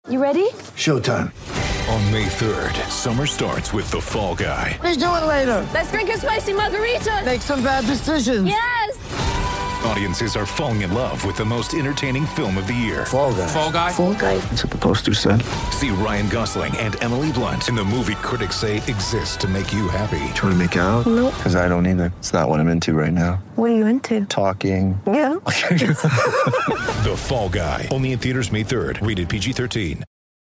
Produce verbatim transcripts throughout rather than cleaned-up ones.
You ready? Showtime. On May third, summer starts with The Fall Guy. Let's do it later. Let's drink a spicy margarita. Make some bad decisions. Yes! Audiences are falling in love with the most entertaining film of the year. Fall Guy. Fall Guy? Fall Guy. That's what the poster said. See Ryan Gosling and Emily Blunt in the movie critics say exists to make you happy. Trying to make it out? Nope. Because I don't either. It's not what I'm into right now. What are you into? Talking. Yeah. The Fall Guy. Only in theaters May third. Rated P G thirteen.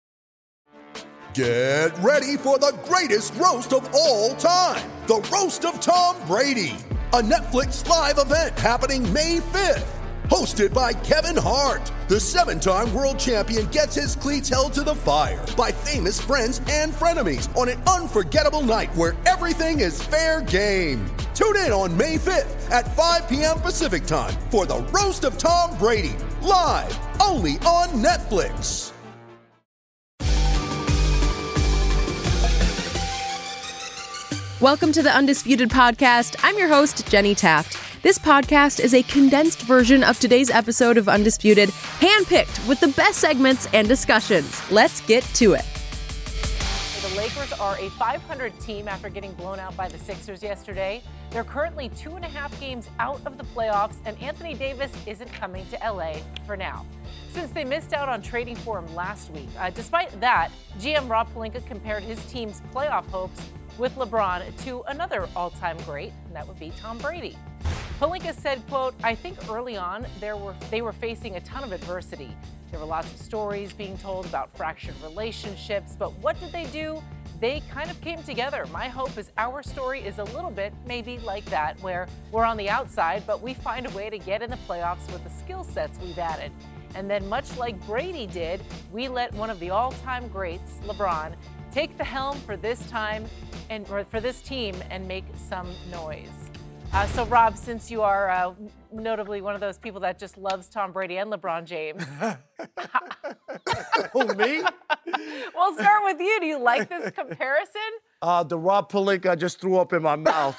Get ready for the greatest roast of all time. The Roast of Tom Brady. A Netflix live event happening May fifth. Hosted by Kevin Hart. The seven-time world champion gets his cleats held to the fire by famous friends and frenemies on an unforgettable night where everything is fair game. Tune in on May fifth at five p.m. Pacific time for the Roast of Tom Brady. Live only on Netflix. Welcome to the Undisputed Podcast. I'm your host, Jenny Taft. This podcast is a condensed version of today's episode of Undisputed, handpicked with the best segments and discussions. Let's get to it. The Lakers are a five hundred team after getting blown out by the Sixers yesterday. They're currently two and a half games out of the playoffs, and Anthony Davis isn't coming to L A for now, since they missed out on trading for him last week. Uh, despite that, G M Rob Pelinka compared his team's playoff hopes with LeBron to another all-time great, and that would be Tom Brady. Pelinka said, quote, I think early on there were they were facing a ton of adversity. There were lots of stories being told about fractured relationships, but what did they do? They kind of came together. My hope is our story is a little bit maybe like that, where we're on the outside, but we find a way to get in the playoffs with the skill sets we've added. And then much like Brady did, we let one of the all-time greats, LeBron, take the helm for this time and or for this team and make some noise. Uh, so, Rob, since you are uh, notably one of those people that just loves Tom Brady and LeBron James. Who, me? We'll start with you. Do you like this comparison? Uh, the Rob Pelinka I just threw up in my mouth.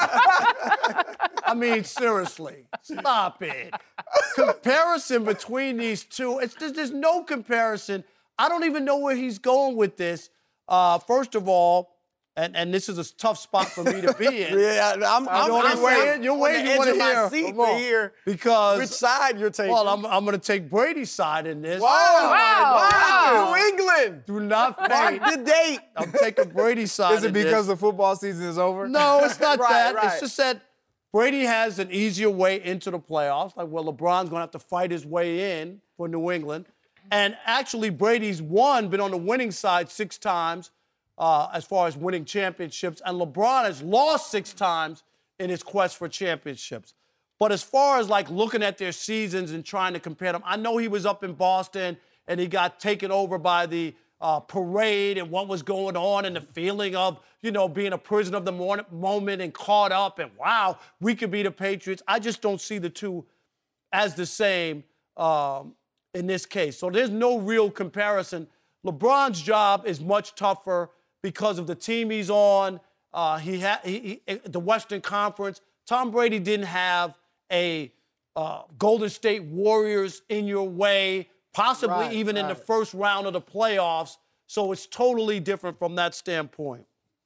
I mean, seriously, stop it. Comparison between these two, it's, there's, there's no comparison. I don't even know where he's going with this. Uh, first of all, and, and this is a tough spot for me to be in. yeah, I'm, I'm, you know I'm waiting. You're waiting. You want to hear? Seat to hear because which side you're taking. Well, I'm, I'm going to take Brady's side in this. Wow! Wow! Wow. New England. Do not Mark the date. I'm taking Brady's side. Is it in because this. the football season is over? No, it's not right, that. Right. It's just that Brady has an easier way into the playoffs. Like, well, LeBron's going to have to fight his way in for New England. And actually, Brady's won, been on the winning side six times uh, as far as winning championships. And LeBron has lost six times in his quest for championships. But as far as, like, looking at their seasons and trying to compare them, I know he was up in Boston and he got taken over by the uh, parade and what was going on and the feeling of, you know, being a prisoner of the moment and caught up and, wow, we could be the Patriots. I just don't see the two as the same um, in this case. So there's no real comparison. LeBron's job is much tougher because of the team he's on. Uh, he had he, he, the Western Conference. Tom Brady didn't have a uh, Golden State Warriors in your way, possibly right, even right. in the first round of the playoffs. So it's totally different from that standpoint.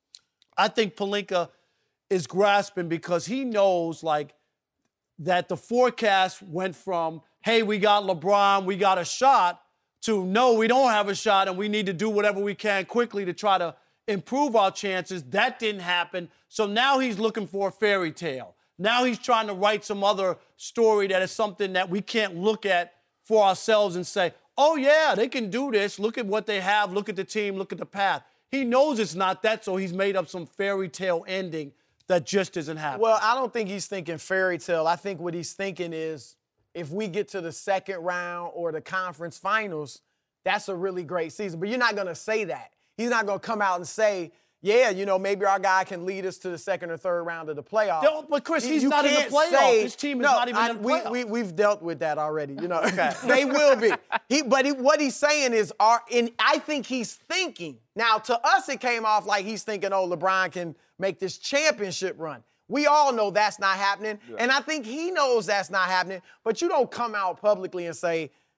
I think Pelinka is grasping because he knows, like, that the forecast went from, hey, we got LeBron, we got a shot, to no, we don't have a shot and we need to do whatever we can quickly to try to improve our chances. That didn't happen. So now he's looking for a fairy tale. Now he's trying to write some other story that is something that we can't look at for ourselves and say, oh, yeah, they can do this. Look at what they have. Look at the team. Look at the path. He knows it's not that, so he's made up some fairy tale ending that just isn't happening. Well, I don't think he's thinking fairy tale. I think what he's thinking is if we get to the second round or the conference finals, that's a really great season. But you're not going to say that. He's not going to come out and say, yeah, you know, maybe our guy can lead us to the second or third round of the playoffs. No, but, Chris, he's you not in the can't playoffs. Say, His team is no, not even I, in the we, playoffs. we, we've dealt with that already. You know, okay. They will be. He, but he, what he's saying is, our, and I think he's thinking. Now, to us, it came off like he's thinking, oh, LeBron can make this championship run. We all know that's not happening, yeah. And I think he knows that's not happening, but you don't come out publicly and say,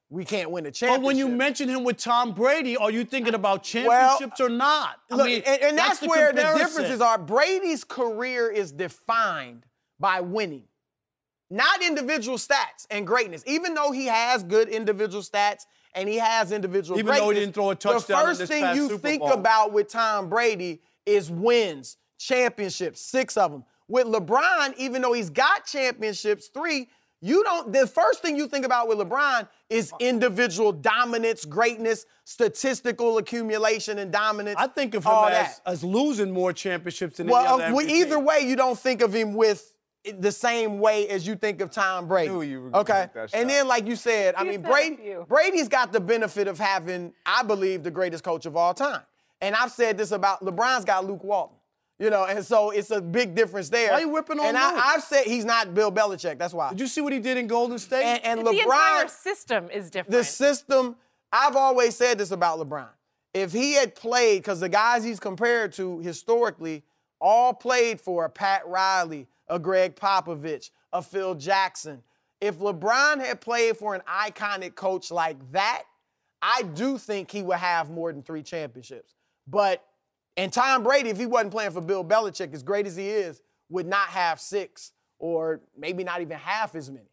we can't win a championship. But when you mention him with Tom Brady, are you thinking about championships well, or not? I look, mean, and, and that's, that's the where comparison. the differences are. Brady's career is defined by winning, not individual stats and greatness. Even though he has good individual stats and he has individual Even greatness, though he didn't throw a touchdown the in first this thing past you Super think Bowl. about with Tom Brady is wins, championships, six of them. With LeBron, even though he's got championships, three, you don't, the first thing you think about with LeBron is individual dominance, greatness, statistical accumulation and dominance. I think of him all as, that. as losing more championships than any Well, other uh, M V P. either way, you don't think of him with the same way as you think of Tom Brady. knew you were gonna okay, make that and shot. then like you said, I You mean, said Brady, a few. Brady's got the benefit of having, I believe, the greatest coach of all time. And I've said this about LeBron's got Luke Walton, you know, and so it's a big difference there. Why you whipping on And Luke? I, I've said he's not Bill Belichick. That's why. Did you see what he did in Golden State? And, and The entire LeBron, system is different. the system, I've always said this about LeBron. If he had played, because the guys he's compared to historically all played for a Pat Riley, a Greg Popovich, a Phil Jackson. If LeBron had played for an iconic coach like that, I do think he would have more than three championships. But, and Tom Brady, if he wasn't playing for Bill Belichick, as great as he is, would not have six or maybe not even half as many.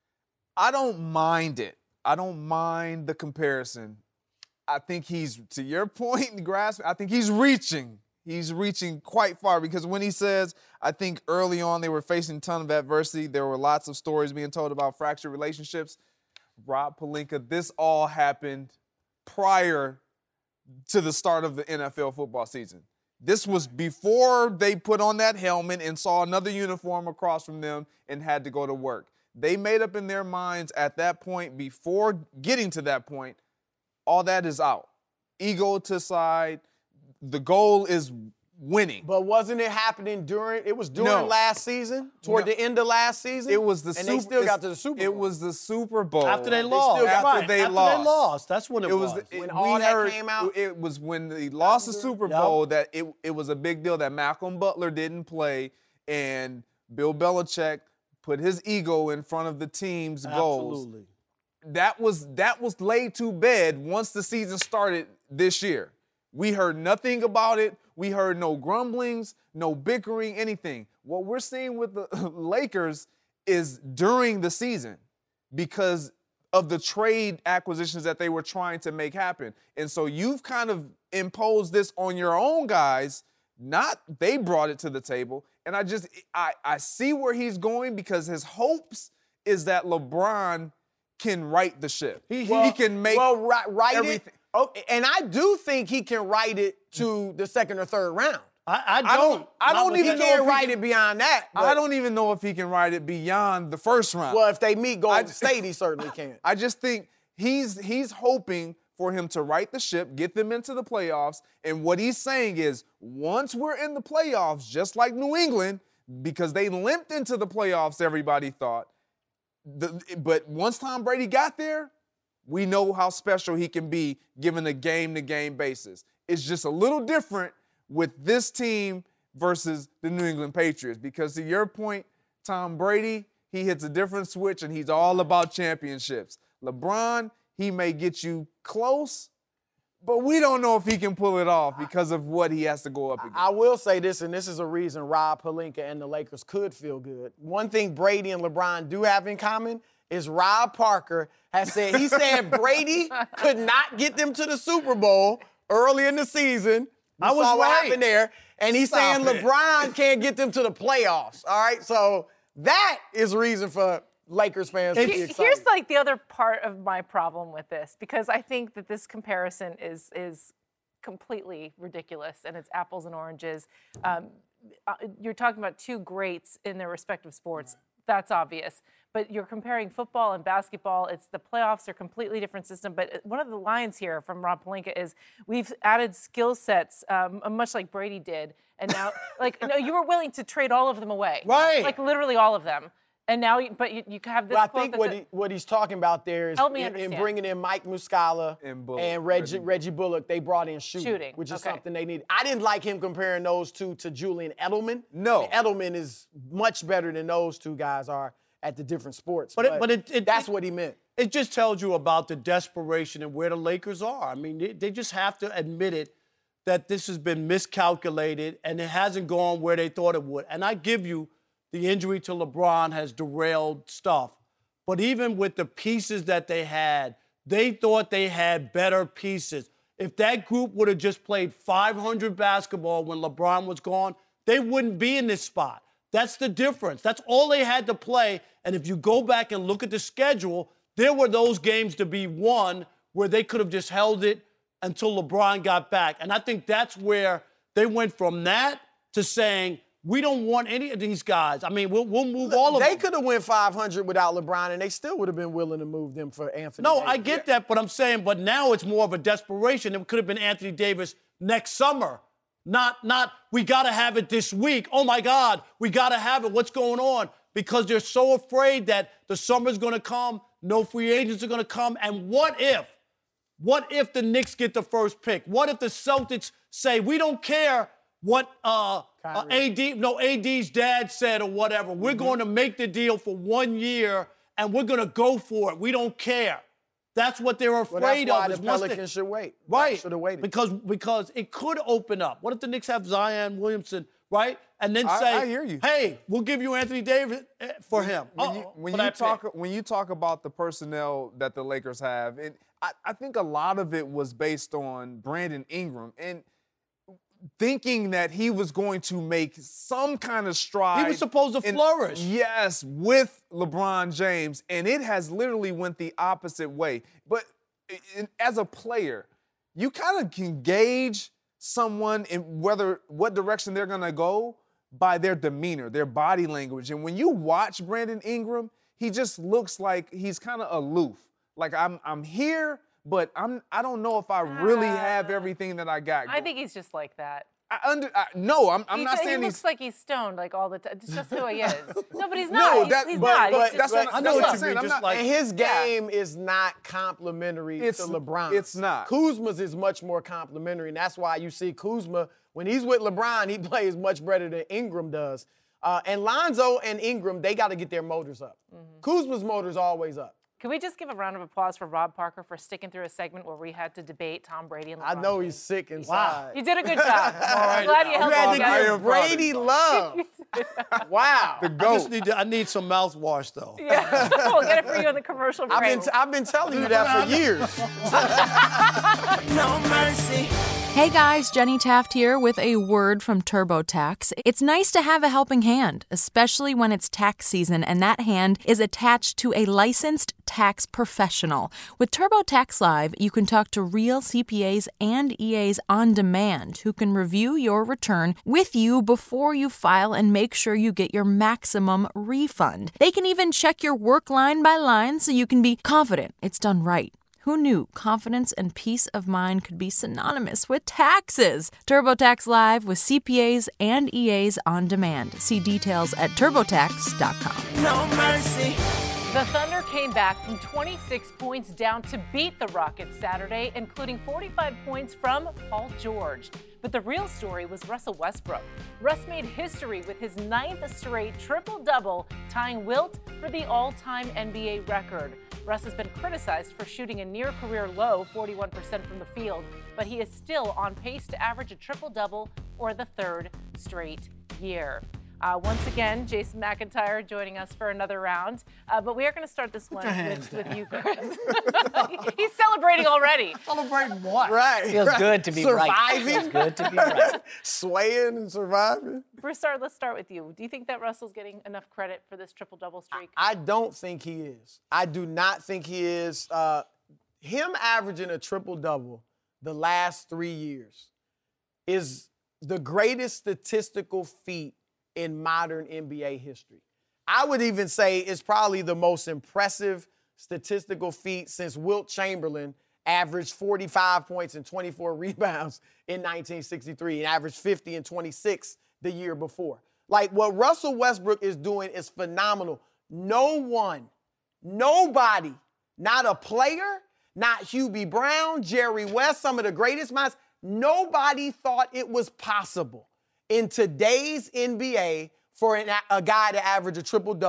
I don't mind it. I don't mind the comparison. I think he's, to your point, grasp, I think he's reaching. He's reaching quite far because when he says, I think early on they were facing a ton of adversity. There were lots of stories being told about fractured relationships. Rob Pelinka, this all happened prior to the start of the N F L football season. This was before they put on that helmet and saw another uniform across from them and had to go to work. They made up in their minds at that point, before getting to that point, all that is out. Ego to side. The goal is winning. But wasn't it happening during, it was during No. last season? Toward No. the end of last season? It was the And Super, they still got it's- to the Super Bowl. It was the Super Bowl. After they They lost. still got- Right. After they After lost. they lost. That's when it, It was was. it- When we all that heard- came out? It was when they lost the Super Yep. Bowl that it, it was a big deal that Malcolm Butler didn't play and Bill Belichick put his ego in front of the team's goals. Absolutely. That was that was laid to bed once the season started this year. We heard nothing about it. We heard no grumblings, no bickering, anything. What we're seeing with the Lakers is during the season because of the trade acquisitions that they were trying to make happen. And so you've kind of imposed this on your own guys, not they brought it to the table. And I just, I, I see where he's going because his hopes is that LeBron can right the ship. He, he can make well, right, right everything. it. Oh, and I do think he can write it to the second or third round. I, I don't. I don't- I Not don't with He even that- know can't if he write can- it beyond that. I but- don't even know if he can ride it beyond the first round. Well, if they meet Golden I- State, he certainly can. I just think he's he's hoping for him to right the ship, get them into the playoffs, and what he's saying is once we're in the playoffs, just like New England, because they limped into the playoffs, everybody thought. The, but once Tom Brady got there, we know how special he can be given a game-to-game basis. It's just a little different with this team versus the New England Patriots because to your point, Tom Brady, he hits a different switch and he's all about championships. LeBron, he may get you close, but we don't know if he can pull it off because of what he has to go up against. I will say this, and this is a reason Rob Pelinka and the Lakers could feel good. One thing Brady and LeBron do have in common is Rob Parker has said, he said Brady could not get them to the Super Bowl early in the season. We I was saw what right. happened there. And he's Stop saying it. LeBron can't get them to the playoffs. All right, so that is reason for Lakers fans to be He- excited. Here's like the other part of my problem with this, because I think that this comparison is is completely ridiculous and it's apples and oranges. Um, uh, you're talking about two greats in their respective sports. That's obvious. But you're comparing football and basketball. It's the playoffs are a completely different system. But one of the lines here from Rob Pelinka is we've added skill sets, um, much like Brady did. And now, like, no, you were willing to trade all of them away. Right. Like literally all of them. And now, you, but you, you have this Well, I quote think that what, says- he, what he's talking about there is Help me in, in understand. bringing in Mike Muscala And Bullock, and Reggie, Reggie. Reggie Bullock, they brought in shooting, Shooting, which is okay. something they need. I didn't like him comparing those two to Julian Edelman. No. I mean, Edelman is much better than those two guys are. at the different sports. But, it, but it, it, that's it, what he meant. It just tells you about the desperation and where the Lakers are. I mean, they, they just have to admit it, that this has been miscalculated and it hasn't gone where they thought it would. And I give you, the injury to LeBron has derailed stuff. But even with the pieces that they had, they thought they had better pieces. If that group would have just played five hundred basketball when LeBron was gone, they wouldn't be in this spot. That's the difference. That's all they had to play. And if you go back and look at the schedule, there were those games to be won where they could have just held it until LeBron got back. And I think that's where they went from that to saying, we don't want any of these guys. I mean, we'll, we'll move all of they them. They could have went five hundred without LeBron, and they still would have been willing to move them for Anthony No, Davis. I get that, but I'm saying, but now it's more of a desperation. It could have been Anthony Davis next summer. Not, not we got to have it this week. Oh, my God, we got to have it. What's going on? Because they're so afraid that the summer's going to come, no free agents are going to come, and what if? What if the Knicks get the first pick? What if the Celtics say, we don't care what uh, uh, A D, no, A D's dad said or whatever. We're mm-hmm. going to make the deal for one year, and we're going to go for it. We don't care. That's what they're afraid well, of. That's why the Pelicans should wait. Right. Should have waited. Because, because it could open up. What if the Knicks have Zion Williamson, right? And then I, say, I hear you. hey, we'll give you Anthony Davis for him. When you, when you talk when you talk about the personnel that the Lakers have, and I, I think a lot of it was based on Brandon Ingram and thinking that he was going to make some kind of stride. He was supposed to in, flourish. Yes, with LeBron James, and it has literally went the opposite way. But in, as a player, you kind of can gauge someone in whether what direction they're going to go by their demeanor, their body language. And when you watch Brandon Ingram, he just looks like he's kind of aloof. Like I'm I'm here, but I'm I don't know if I really have everything that I got. I think he's just like that. I under I, no, I'm I'm he, not saying he he's looks like he's stoned like all the time. It's just who he is. No, but he's not. No, he's, that, he's but, not. But he's that's just, what, I know that's what what you I'm mean. saying. Just I'm not, like, and his yeah. game is not complimentary It's- to LeBron. it's not. Kuzma's is much more complimentary, and that's why you see Kuzma, when he's with LeBron, he plays much better than Ingram does. Uh, and Lonzo and Ingram, they got to get their motors up. Mm-hmm. Kuzma's motor's always up. Can we just give a round of applause for Rob Parker for sticking through a segment where we had to debate Tom Brady and LeBron I know James? he's sick inside. Wow. You did a good job. I'm glad you You held had it to together. give Brady love. Wow. the I GOAT. just need to, I need some mouthwash, though. Yeah, we'll get it for you in the commercial break. I've been, t- I've been telling you that for years. No mercy. Hey guys, Jenny Taft here with a word from TurboTax. It's nice to have a helping hand, especially when it's tax season and that hand is attached to a licensed tax professional. With TurboTax Live, you can talk to real C P As and E As on demand who can review your return with you before you file and make sure you get your maximum refund. They can even check your work line by line so you can be confident it's done right. Who knew confidence and peace of mind could be synonymous with taxes? TurboTax Live with C P As and E As on demand. See details at turbo tax dot com. No mercy. The Thunder came back from twenty-six points down to beat the Rockets Saturday, including forty-five points from Paul George. But the real story was Russell Westbrook. Russ made history with his ninth straight triple-double, tying Wilt for the all-time N B A record. Russ has been criticized for shooting a near-career low forty-one percent from the field, but he is still on pace to average a triple-double for the third straight year. Uh, once again, Jason McIntyre joining us for another round. Uh, but we are going to start this one with, with you, Chris. He's celebrating already. Celebrating what? Right. Feels right. good to be surviving. right. Feels good to be right. Swaying and surviving. Broussard, let's start with you. Do you think that Russell's getting enough credit for this triple-double streak? I don't think he is. I do not think he is. Uh, him averaging a triple-double the last three years is the greatest statistical feat in modern N B A history. I would even say it's probably the most impressive statistical feat since Wilt Chamberlain averaged forty-five points and twenty-four rebounds in nineteen sixty-three and averaged fifty and twenty-six the year before. Like, what Russell Westbrook is doing is phenomenal. No one, nobody, not a player, not Hubie Brown, Jerry West, some of the greatest minds, nobody thought it was possible in today's N B A for an, a guy to average a triple-double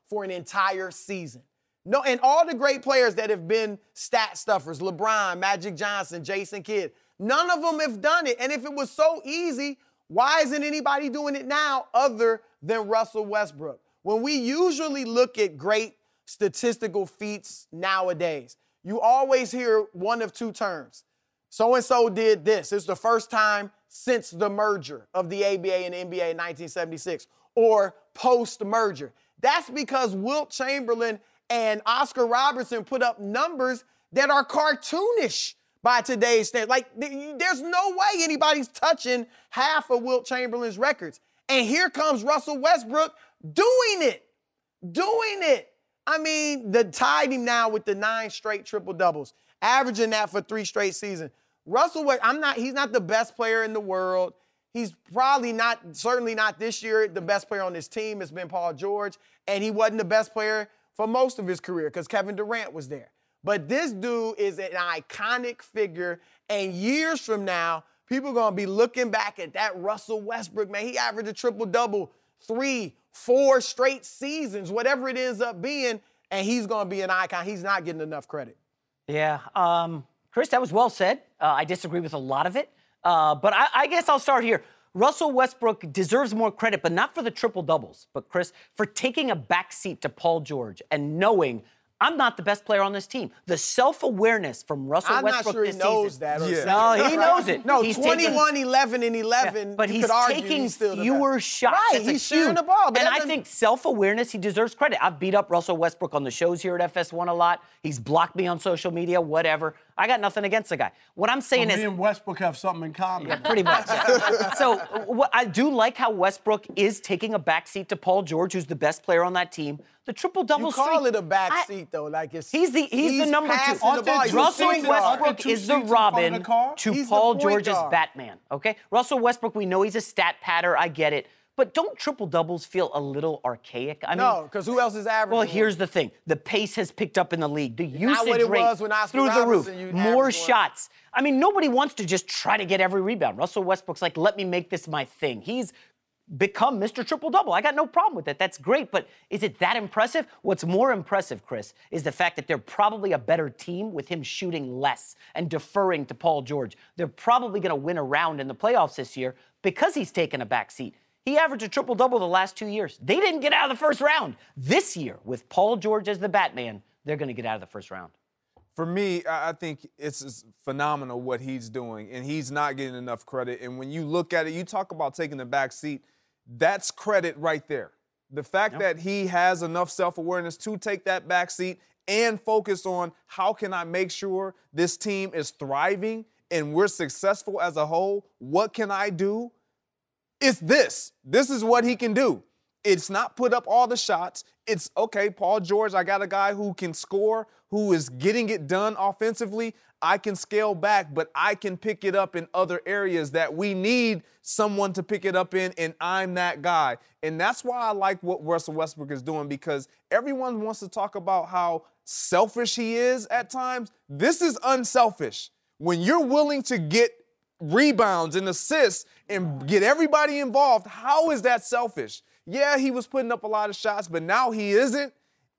for an entire season. No, and all the great players that have been stat stuffers, LeBron, Magic Johnson, Jason Kidd, none of them have done it. And if it was so easy, why isn't anybody doing it now other than Russell Westbrook? When we usually look at great statistical feats nowadays, you always hear one of two terms. So-and-so did this. It's the first time since the merger of the A B A and N B A in nineteen seventy-six, or post-merger. That's because Wilt Chamberlain and Oscar Robertson put up numbers that are cartoonish by today's standards. Like, there's no way anybody's touching half of Wilt Chamberlain's records. And here comes Russell Westbrook doing it, doing it. I mean, the tied him now with the nine straight triple-doubles, averaging that for three straight seasons. Russell Westbrook, I'm not, he's not the best player in the world. He's probably not, certainly not this year, the best player on his team has been Paul George, and he wasn't the best player for most of his career because Kevin Durant was there. But this dude is an iconic figure, and years from now, people are going to be looking back at that Russell Westbrook, man. He averaged a triple-double three, four straight seasons, whatever it ends up being, and he's going to be an icon. He's not getting enough credit. Yeah. Um, Chris, that was well said. Uh, I disagree with a lot of it. Uh, but I, I guess I'll start here. Russell Westbrook deserves more credit, but not for the triple-doubles, but, Chris, for taking a backseat to Paul George and knowing I'm not the best player on this team. The self-awareness from Russell I'm Westbrook not sure this he knows season. that. Or Yeah. No, he knows it. No, he's twenty-one, taking, eleven, and eleven. yeah, but you he's could argue taking he's still the fewer best. shots. Right, That's a he's sharing huge, the ball. But and that I doesn't- think self-awareness, he deserves credit. I've beat up Russell Westbrook on the shows here at F S one a lot. He's blocked me on social media, whatever. I got nothing against the guy. What I'm saying Well, is... me and Westbrook have something in common. Yeah, pretty much. So what, I do like how Westbrook is taking a backseat to Paul George, who's the best player on that team. The triple-double You call streak, it a back I- seat, though. Like it's He's the he's, he's the number two. passing the ball. He's a Russell point guard. Westbrook Two is the seats in front of Robin the car? to He's the Paul point George's guard. Batman. Okay, Russell Westbrook, we know he's a stat patter. I get it, but don't triple doubles feel a little archaic? I No, mean, because who else is averaging? well, here's the thing: the pace has picked up in the league. The usage what it rate was when Oscar through the roof. Robertson, you More averaged one. shots. I mean, nobody wants to just try to get every rebound. Russell Westbrook's like, let me make this my thing. He's become Mister Triple-Double. I got no problem with that. That's great, but is it that impressive? What's more impressive, Chris, is the fact that they're probably a better team with him shooting less and deferring to Paul George. They're probably going to win a round in the playoffs this year because he's taken a back seat. He averaged a triple-double the last two years. They didn't get out of the first round. This year, with Paul George as the Batman, they're going to get out of the first round. For me, I I think it's it's phenomenal what he's doing, and he's not getting enough credit. And when you look at it, you talk about taking the back seat, that's credit right there. The fact Yep. that he has enough self-awareness to take that back seat and focus on how can I make sure this team is thriving and we're successful as a whole, what can I do? It's this. This is what he can do. It's not put up all the shots. It's, okay, Paul George, I got a guy who can score, who is getting it done offensively. I can scale back, but I can pick it up in other areas that we need someone to pick it up in, and I'm that guy. And that's why I like what Russell Westbrook is doing, because everyone wants to talk about how selfish he is at times. This is unselfish. When you're willing to get rebounds and assists and get everybody involved, how is that selfish? Yeah, he was putting up a lot of shots, but now he isn't.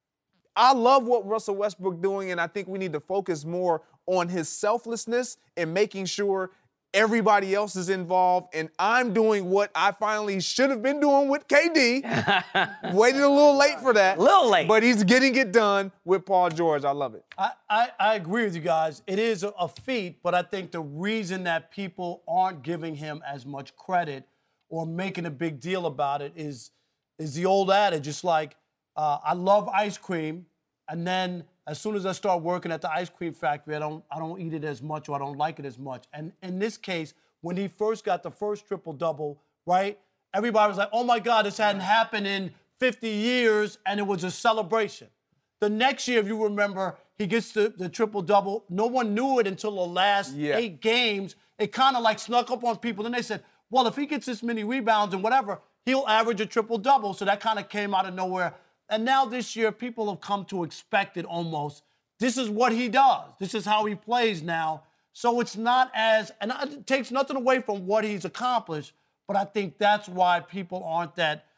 I love what Russell Westbrook doing, and I think we need to focus more on his selflessness and making sure everybody else is involved. And I'm doing what I finally should have been doing with K D. Waited a little late for that. A little late. But he's getting it done with Paul George. I love it. I, I, I agree with you guys. It is a, a feat, but I think the reason that people aren't giving him as much credit or making a big deal about it is, is the old adage. It's like, uh, I love ice cream, and then as soon as I start working at the ice cream factory, I don't, I don't eat it as much or I don't like it as much. And in this case, when he first got the first triple-double, right, everybody was like, oh, my God, this hadn't happened in fifty years, and it was a celebration. The next year, if you remember, he gets the, the triple-double. No one knew it until the last Yeah. eight games. It kind of like snuck up on people. Then they said, well, if he gets this many rebounds and whatever, he'll average a triple-double. So that kind of came out of nowhere. And now this year, people have come to expect it almost. This is what he does. This is how he plays now. So it's not as, and it takes nothing away from what he's accomplished, but I think that's why people aren't that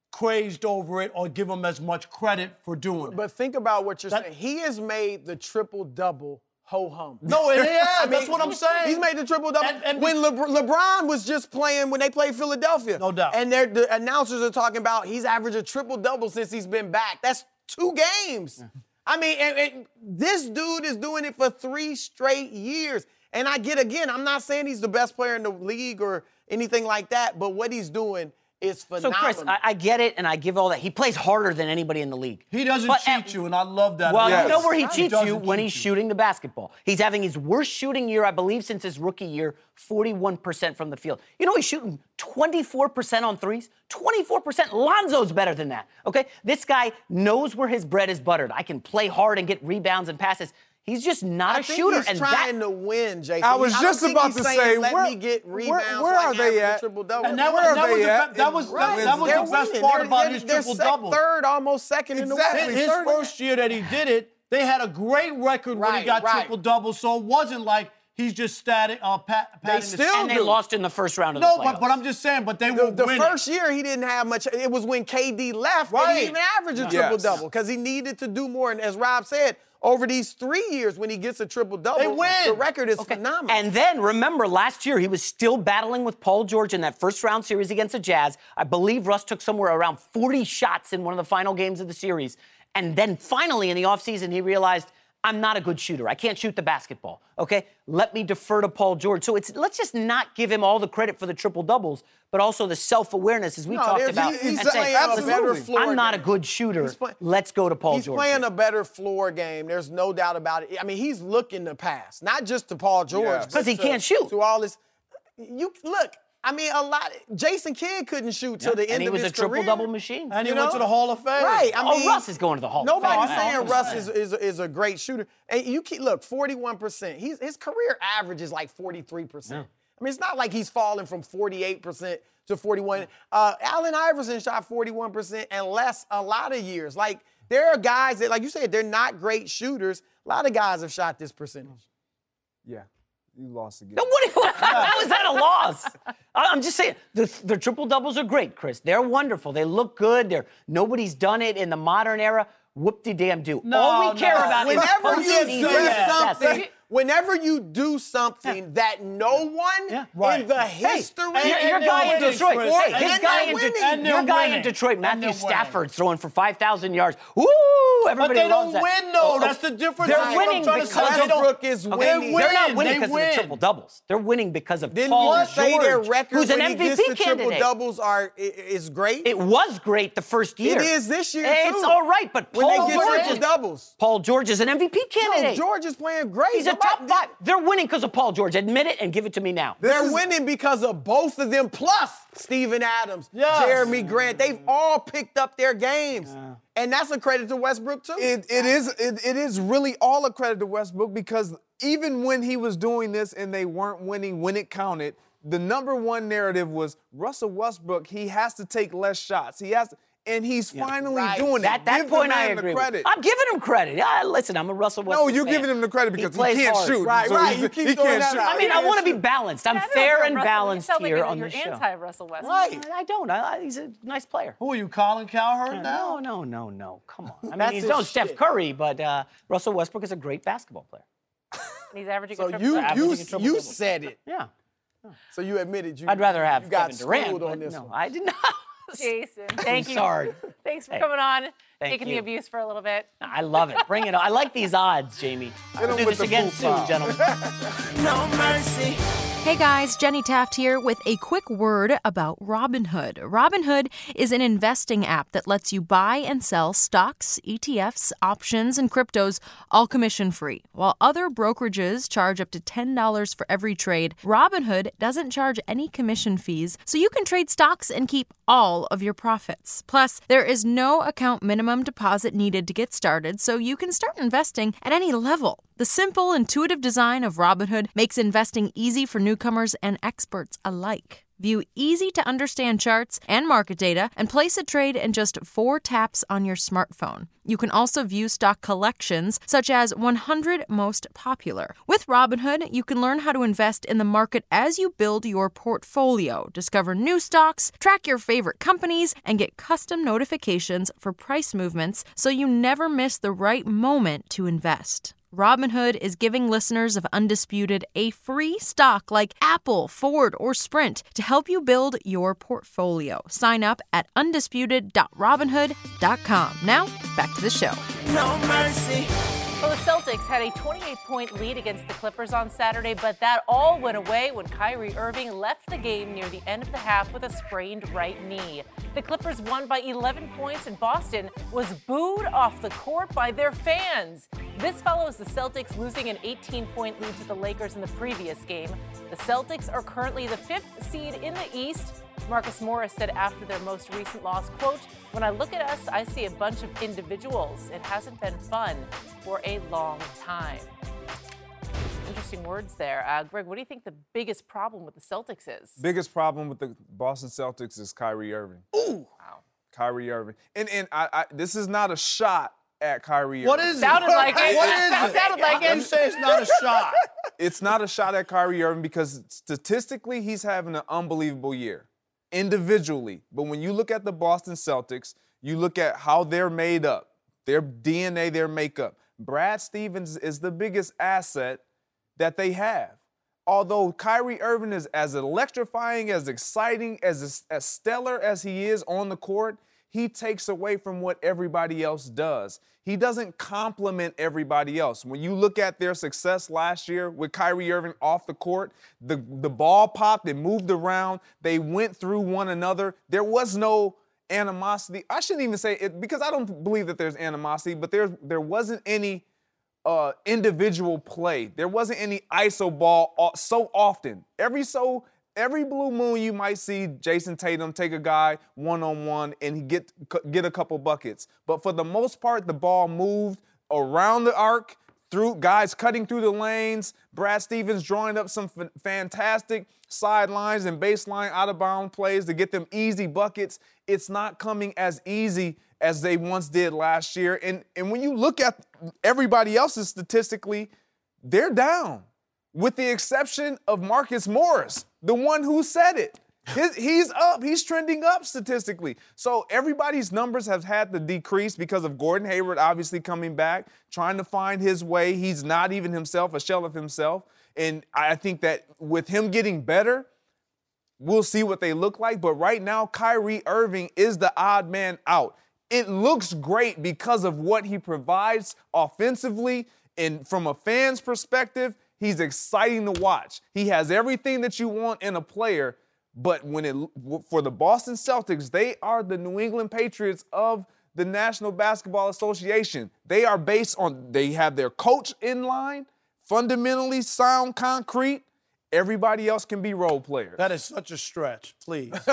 crazed over it or give him as much credit for doing it. But think about what you're That- saying. He has made the triple-double ho-hum. No, it is. I mean, That's what I'm saying. He's made the triple-double. And- and- when Lebr- LeBron was just playing when they played Philadelphia. No doubt. And they're- the announcers are talking about he's averaged a triple-double since he's been back. That's two games. I mean, and, and this dude is doing it for three straight years. And I get, again, I'm not saying he's the best player in the league or anything like that, but what he's doing is So, phenomenal. Chris, I, I get it, and I give all that. He plays harder than anybody in the league. He doesn't But cheat at- you, and I love that. Well, Yes. you know where he He cheats doesn't you? When cheat he's you. shooting the basketball. He's having his worst shooting year, I believe, since his rookie year, forty-one percent from the field. You know he's shooting twenty-four percent on threes? twenty-four percent. Lonzo's better than that, okay? This guy knows where his bread is buttered. I can play hard and get rebounds and passes. He's just not I a think shooter. he's and trying that, to win, Jason. I was don't just think about he's to saying, say, let where- me get where- rebounds where like are they average at? triple-double. And that, Where was, are that, was they the, at? be- that was, Right. that was They're the best winning. part They're- about they're- his they're triple-double. sec- third, almost second in the Exactly. West. His third- first year that he did it, they had a great record when he Right, got right. triple-double, so it wasn't like he's just static, uh, pat, patting his- still and they do. lost in the first round of No, the playoffs. but, but I'm just saying, but they The, were the winning. first year he didn't have much. It was when K D left and Right. he even averaged a Yes. triple-double because he needed to do more. And as Rob said, over these three years when he gets a triple-double, They win. the record is Okay. phenomenal. And then remember, last year he was still battling with Paul George in that first round series against the Jazz. I believe Russ took somewhere around forty shots in one of the final games of the series. And then finally in the offseason, he realized, I'm not a good shooter. I can't shoot the basketball. Okay? Let me defer to Paul George. So it's let's just not give him all the credit for the triple doubles, but also the self-awareness as we No, talked there's- about. he- he's and say, playing a "Listen, better floor I'm not a game. good shooter. He's play- Let's go to Paul He's George. playing a better floor game. There's no doubt about it. I mean, he's looking to pass, not just to Paul George, Yes. but 'Cause he to- can't shoot. To all this, you look. I mean, a lot. Jason Kidd couldn't shoot till the and end he of was his a triple career. double machine. And he You went know? to the Hall of Fame. Right. I Oh, mean, Russ is going to the Hall of Nobody's Fame. saying I Russ understand. is, is, is a great shooter. And you keep look, forty-one percent. He's his career average is like forty-three percent. I mean, it's not like he's falling from forty-eight percent to forty-one. Uh, Allen Iverson shot forty-one percent and less a lot of years. Like there are guys that, like you said, they're not great shooters. A lot of guys have shot this percentage. Yeah, you lost again. No, what, how is that a loss? I- I'm just saying, the, the triple doubles are great, Chris. They're wonderful. They look good. They're nobody's done it in the modern era. Whoop-de-damn-do. No, All we care no. about Whenever is you postseason do success. something, whenever you do something that no one Yeah. Right. in the Hey, history your, and your they're guy in winning, Detroit, Chris. hey, And his they're guy in, winning. De- And they're your guy in winning. Detroit, And Matthew they're winning. Stafford, throwing for five thousand yards. Woo! But Everybody they loves don't that. win, though. Oh, That's the difference. They're That's what I'm winning trying to because say. they don't. Westbrook is Okay, winning. They're not They winning win. because of the triple doubles. They're winning because of Didn't Paul you George, say their record who's an when M he V gets P the triple candidate. doubles are i- is great? It was great the first year. It is this year, It's too. all right, but when Paul they get George triple is doubles. Paul George is an M V P No, candidate. George is playing great. He's a Nobody- top five. They're winning because of Paul George. Admit it and give it to me now. They're is- winning because of both of them, plus Steven Adams, Yes. Jeremy Grant. They've all picked up their games. And that's a credit to Westbrook, too. It, it is it, it is really all a credit to Westbrook because even when he was doing this and they weren't winning when it counted, the number one narrative was Russell Westbrook, he has to take less shots. He has to, and he's finally Right. doing That, it. that Give point the I man agree the with. credit. I'm giving him credit. Yeah, listen, I'm a Russell No, Westbrook you're fan. giving him the credit because he, plays can't hard. shoot. Right, so right. he's- You keep he throwing can't that shoot. out. I mean, I want to be balanced. I'm Yeah, I know fair you're and Russell- balanced you sound like here you're, on you're this show. anti-Russell Westbrook. Right. I don't. I, I- he's a nice player. Who are you, Colin Cowherd now? No, no, no, no. Come on. I mean, That's he's his no Steph shit. Curry, but uh, Russell Westbrook is a great basketball player. He's averaging So a triple you double. averaging you a triple you double. said it. Yeah. So you admitted you. I'd rather have you got Kevin Durant, schooled but on this no, one. I did not. Jason, thank you. sorry. Thanks for Hey, coming on, thank taking the you. abuse for a little bit. I love it. Bring it on. I like these odds, Jamie. We'll him do with this the again boot soon, pop. gentlemen. No mercy. Hey guys, Jenny Taft here with a quick word about Robinhood. Robinhood is an investing app that lets you buy and sell stocks, E T Fs, options, and cryptos all commission-free. While other brokerages charge up to ten dollars for every trade, Robinhood doesn't charge any commission fees, so you can trade stocks and keep all of your profits. Plus, there is no account minimum deposit needed to get started, so you can start investing at any level. The simple, intuitive design of Robinhood makes investing easy for newcomers and experts alike. View easy-to-understand charts and market data and place a trade in just four taps on your smartphone. You can also view stock collections, such as one hundred Most Popular. With Robinhood, you can learn how to invest in the market as you build your portfolio, discover new stocks, track your favorite companies, and get custom notifications for price movements so you never miss the right moment to invest. Robinhood is giving listeners of Undisputed a free stock like Apple, Ford, or Sprint to help you build your portfolio. Sign up at undisputed dot robinhood dot com. Now, back to the show. No mercy. Well, the Celtics had a twenty-eight point lead against the Clippers on Saturday, but that all went away when Kyrie Irving left the game near the end of the half with a sprained right knee. The Clippers won by eleven points, and Boston was booed off the court by their fans. This follows the Celtics losing an eighteen point lead to the Lakers in the previous game. The Celtics are currently the fifth seed in the East. Marcus Morris said after their most recent loss, quote, "When I look at us, I see a bunch of individuals. It hasn't been fun for a long time." Interesting words there. Uh, Greg, what do you think the biggest problem with the Celtics is? Biggest problem with the Boston Celtics is Kyrie Irving. Ooh. Wow. Kyrie Irving. And and I, I this is not a shot at Kyrie Irving. What is it? Sounded like it. What is That it? sounded like it. You say it's not a shot. It's not a shot at Kyrie Irving because statistically he's having an unbelievable year. Individually. But when you look at the Boston Celtics, you look at how they're made up, their D N A, their makeup. Brad Stevens is the biggest asset that they have. Although Kyrie Irving is as electrifying, as exciting, as, as stellar as he is on the court, he takes away from what everybody else does. He doesn't complement everybody else. When you look at their success last year with Kyrie Irving off the court, the, the ball popped, it moved around, they went through one another. There was no animosity. I shouldn't even say it because I don't believe that there's animosity, but there, there wasn't any uh, individual play. There wasn't any I S O ball so often. Every so Every blue moon you might see Jason Tatum take a guy one-on-one and he get, get a couple buckets. But for the most part, the ball moved around the arc, through guys cutting through the lanes, Brad Stevens drawing up some f- fantastic sidelines and baseline out-of-bound plays to get them easy buckets. It's not coming as easy as they once did last year. And, and when you look at everybody else's statistically, they're down, with the exception of Marcus Morris, the one who said it. His, he's up. He's trending up statistically. So everybody's numbers have had to decrease because of Gordon Hayward obviously coming back, trying to find his way. He's not even himself, a shell of himself. And I think that with him getting better, we'll see what they look like. But right now, Kyrie Irving is the odd man out. It looks great because of what he provides offensively, and from a fan's perspective, he's exciting to watch. He has everything that you want in a player, but when it for the Boston Celtics, they are the New England Patriots of the National Basketball Association. They are based on, they have their coach in line, fundamentally sound, concrete. Everybody else can be role players. That is such a stretch, please. All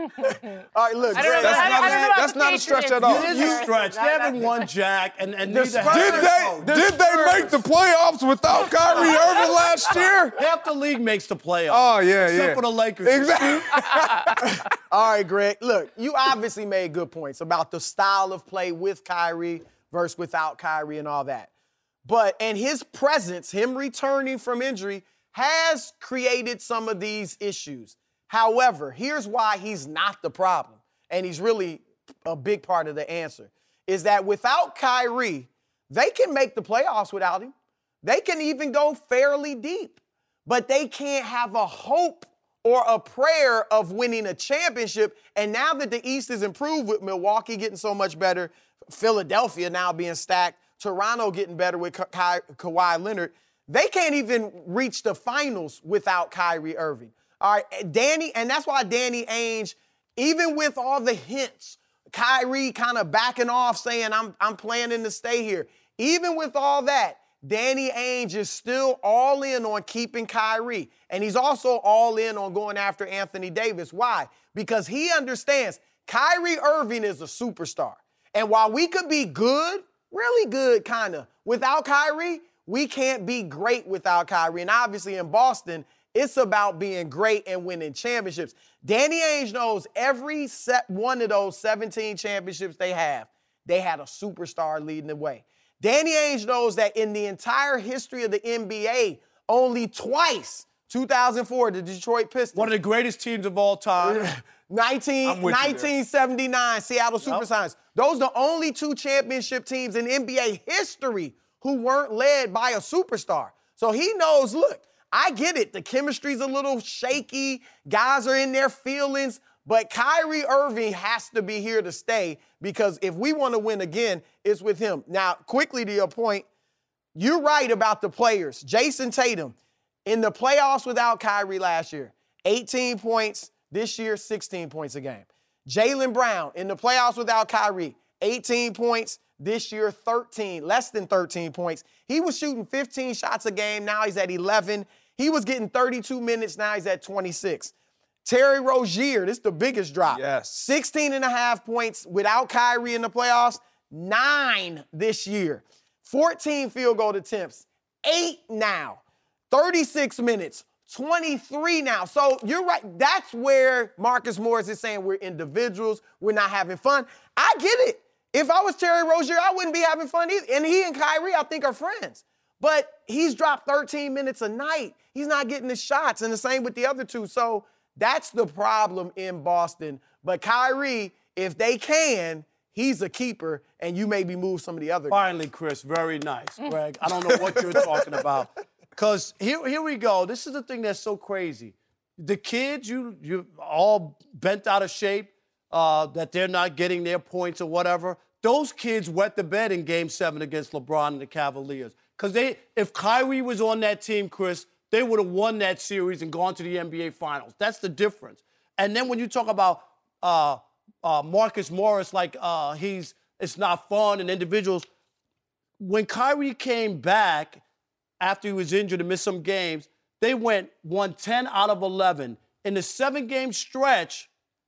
right, look, I don't know That's about- not, I don't know a, about that's the not a stretch Patriots. at all. It is a stretch. They haven't won Jack, and, and neither have Did they, did they make the playoffs without Kyrie Irving last year? Half the league makes the playoffs. Oh, yeah, except yeah. for the Lakers. Exactly. All right, Greg. Look, you obviously made good points about the style of play with Kyrie versus without Kyrie and all that. But, and his presence, him returning from injury, has created some of these issues. However, here's why he's not the problem, and he's really a big part of the answer, is that without Kyrie, they can make the playoffs without him. They can even go fairly deep, but they can't have a hope or a prayer of winning a championship. And now that the East is improved with Milwaukee getting so much better, Philadelphia now being stacked, Toronto getting better with Ka- Ka- Kawhi Leonard, they can't even reach the finals without Kyrie Irving. All right, Danny, and that's why Danny Ainge, even with all the hints, Kyrie kind of backing off saying, I'm, I'm planning to stay here. Even with all that, Danny Ainge is still all in on keeping Kyrie. And he's also all in on going after Anthony Davis. Why? Because he understands Kyrie Irving is a superstar. And while we could be good, really good kind of, without Kyrie, we can't be great without Kyrie. And obviously in Boston, It's about being great and winning championships. Danny Ainge knows every set one of those seventeen championships they have, they had a superstar leading the way. Danny Ainge knows that in the entire history of the N B A, only twice, two thousand four, the Detroit Pistons. One of the greatest teams of all time. nineteen, nineteen seventy-nine, Seattle Supersonics. Those are the only two championship teams in N B A history who weren't led by a superstar. So he knows, look, I get it. The chemistry's a little shaky. Guys are in their feelings. But Kyrie Irving has to be here to stay because if we want to win again, it's with him. Now, quickly to your point, you're right about the players. Jason Tatum, in the playoffs without Kyrie last year, eighteen points. This year, sixteen points a game. Jaylen Brown, in the playoffs without Kyrie, eighteen points. This year, thirteen, less than thirteen points. He was shooting fifteen shots a game. Now he's at eleven. He was getting thirty-two minutes. Now he's at twenty-six. Terry Rozier, this is the biggest drop. Yes. sixteen and a half points without Kyrie in the playoffs. Nine this year. fourteen field goal attempts. Eight now. thirty-six minutes. twenty-three now. So you're right. That's where Marcus Morris is saying we're individuals. We're not having fun. I get it. If I was Terry Rozier, I wouldn't be having fun either. And he and Kyrie, I think, are friends. But he's dropped thirteen minutes a night. He's not getting the shots, and the same with the other two. So that's the problem in Boston. But Kyrie, if they can, he's a keeper, and you maybe move some of the other Finally, guys. Chris, very nice, Greg. I don't know what you're talking about. Because here, here we go. This is the thing that's so crazy. The kids, you you all bent out of shape, uh, that they're not getting their points or whatever. Those kids wet the bed in Game seven against LeBron and the Cavaliers. Because they, if Kyrie was on that team, Chris, they would have won that series and gone to the N B A Finals. That's the difference. And then when you talk about uh, uh, Marcus Morris, like uh, he's it's not fun and individuals, when Kyrie came back after he was injured and missed some games, they went won ten out of eleven. In the seven-game stretch,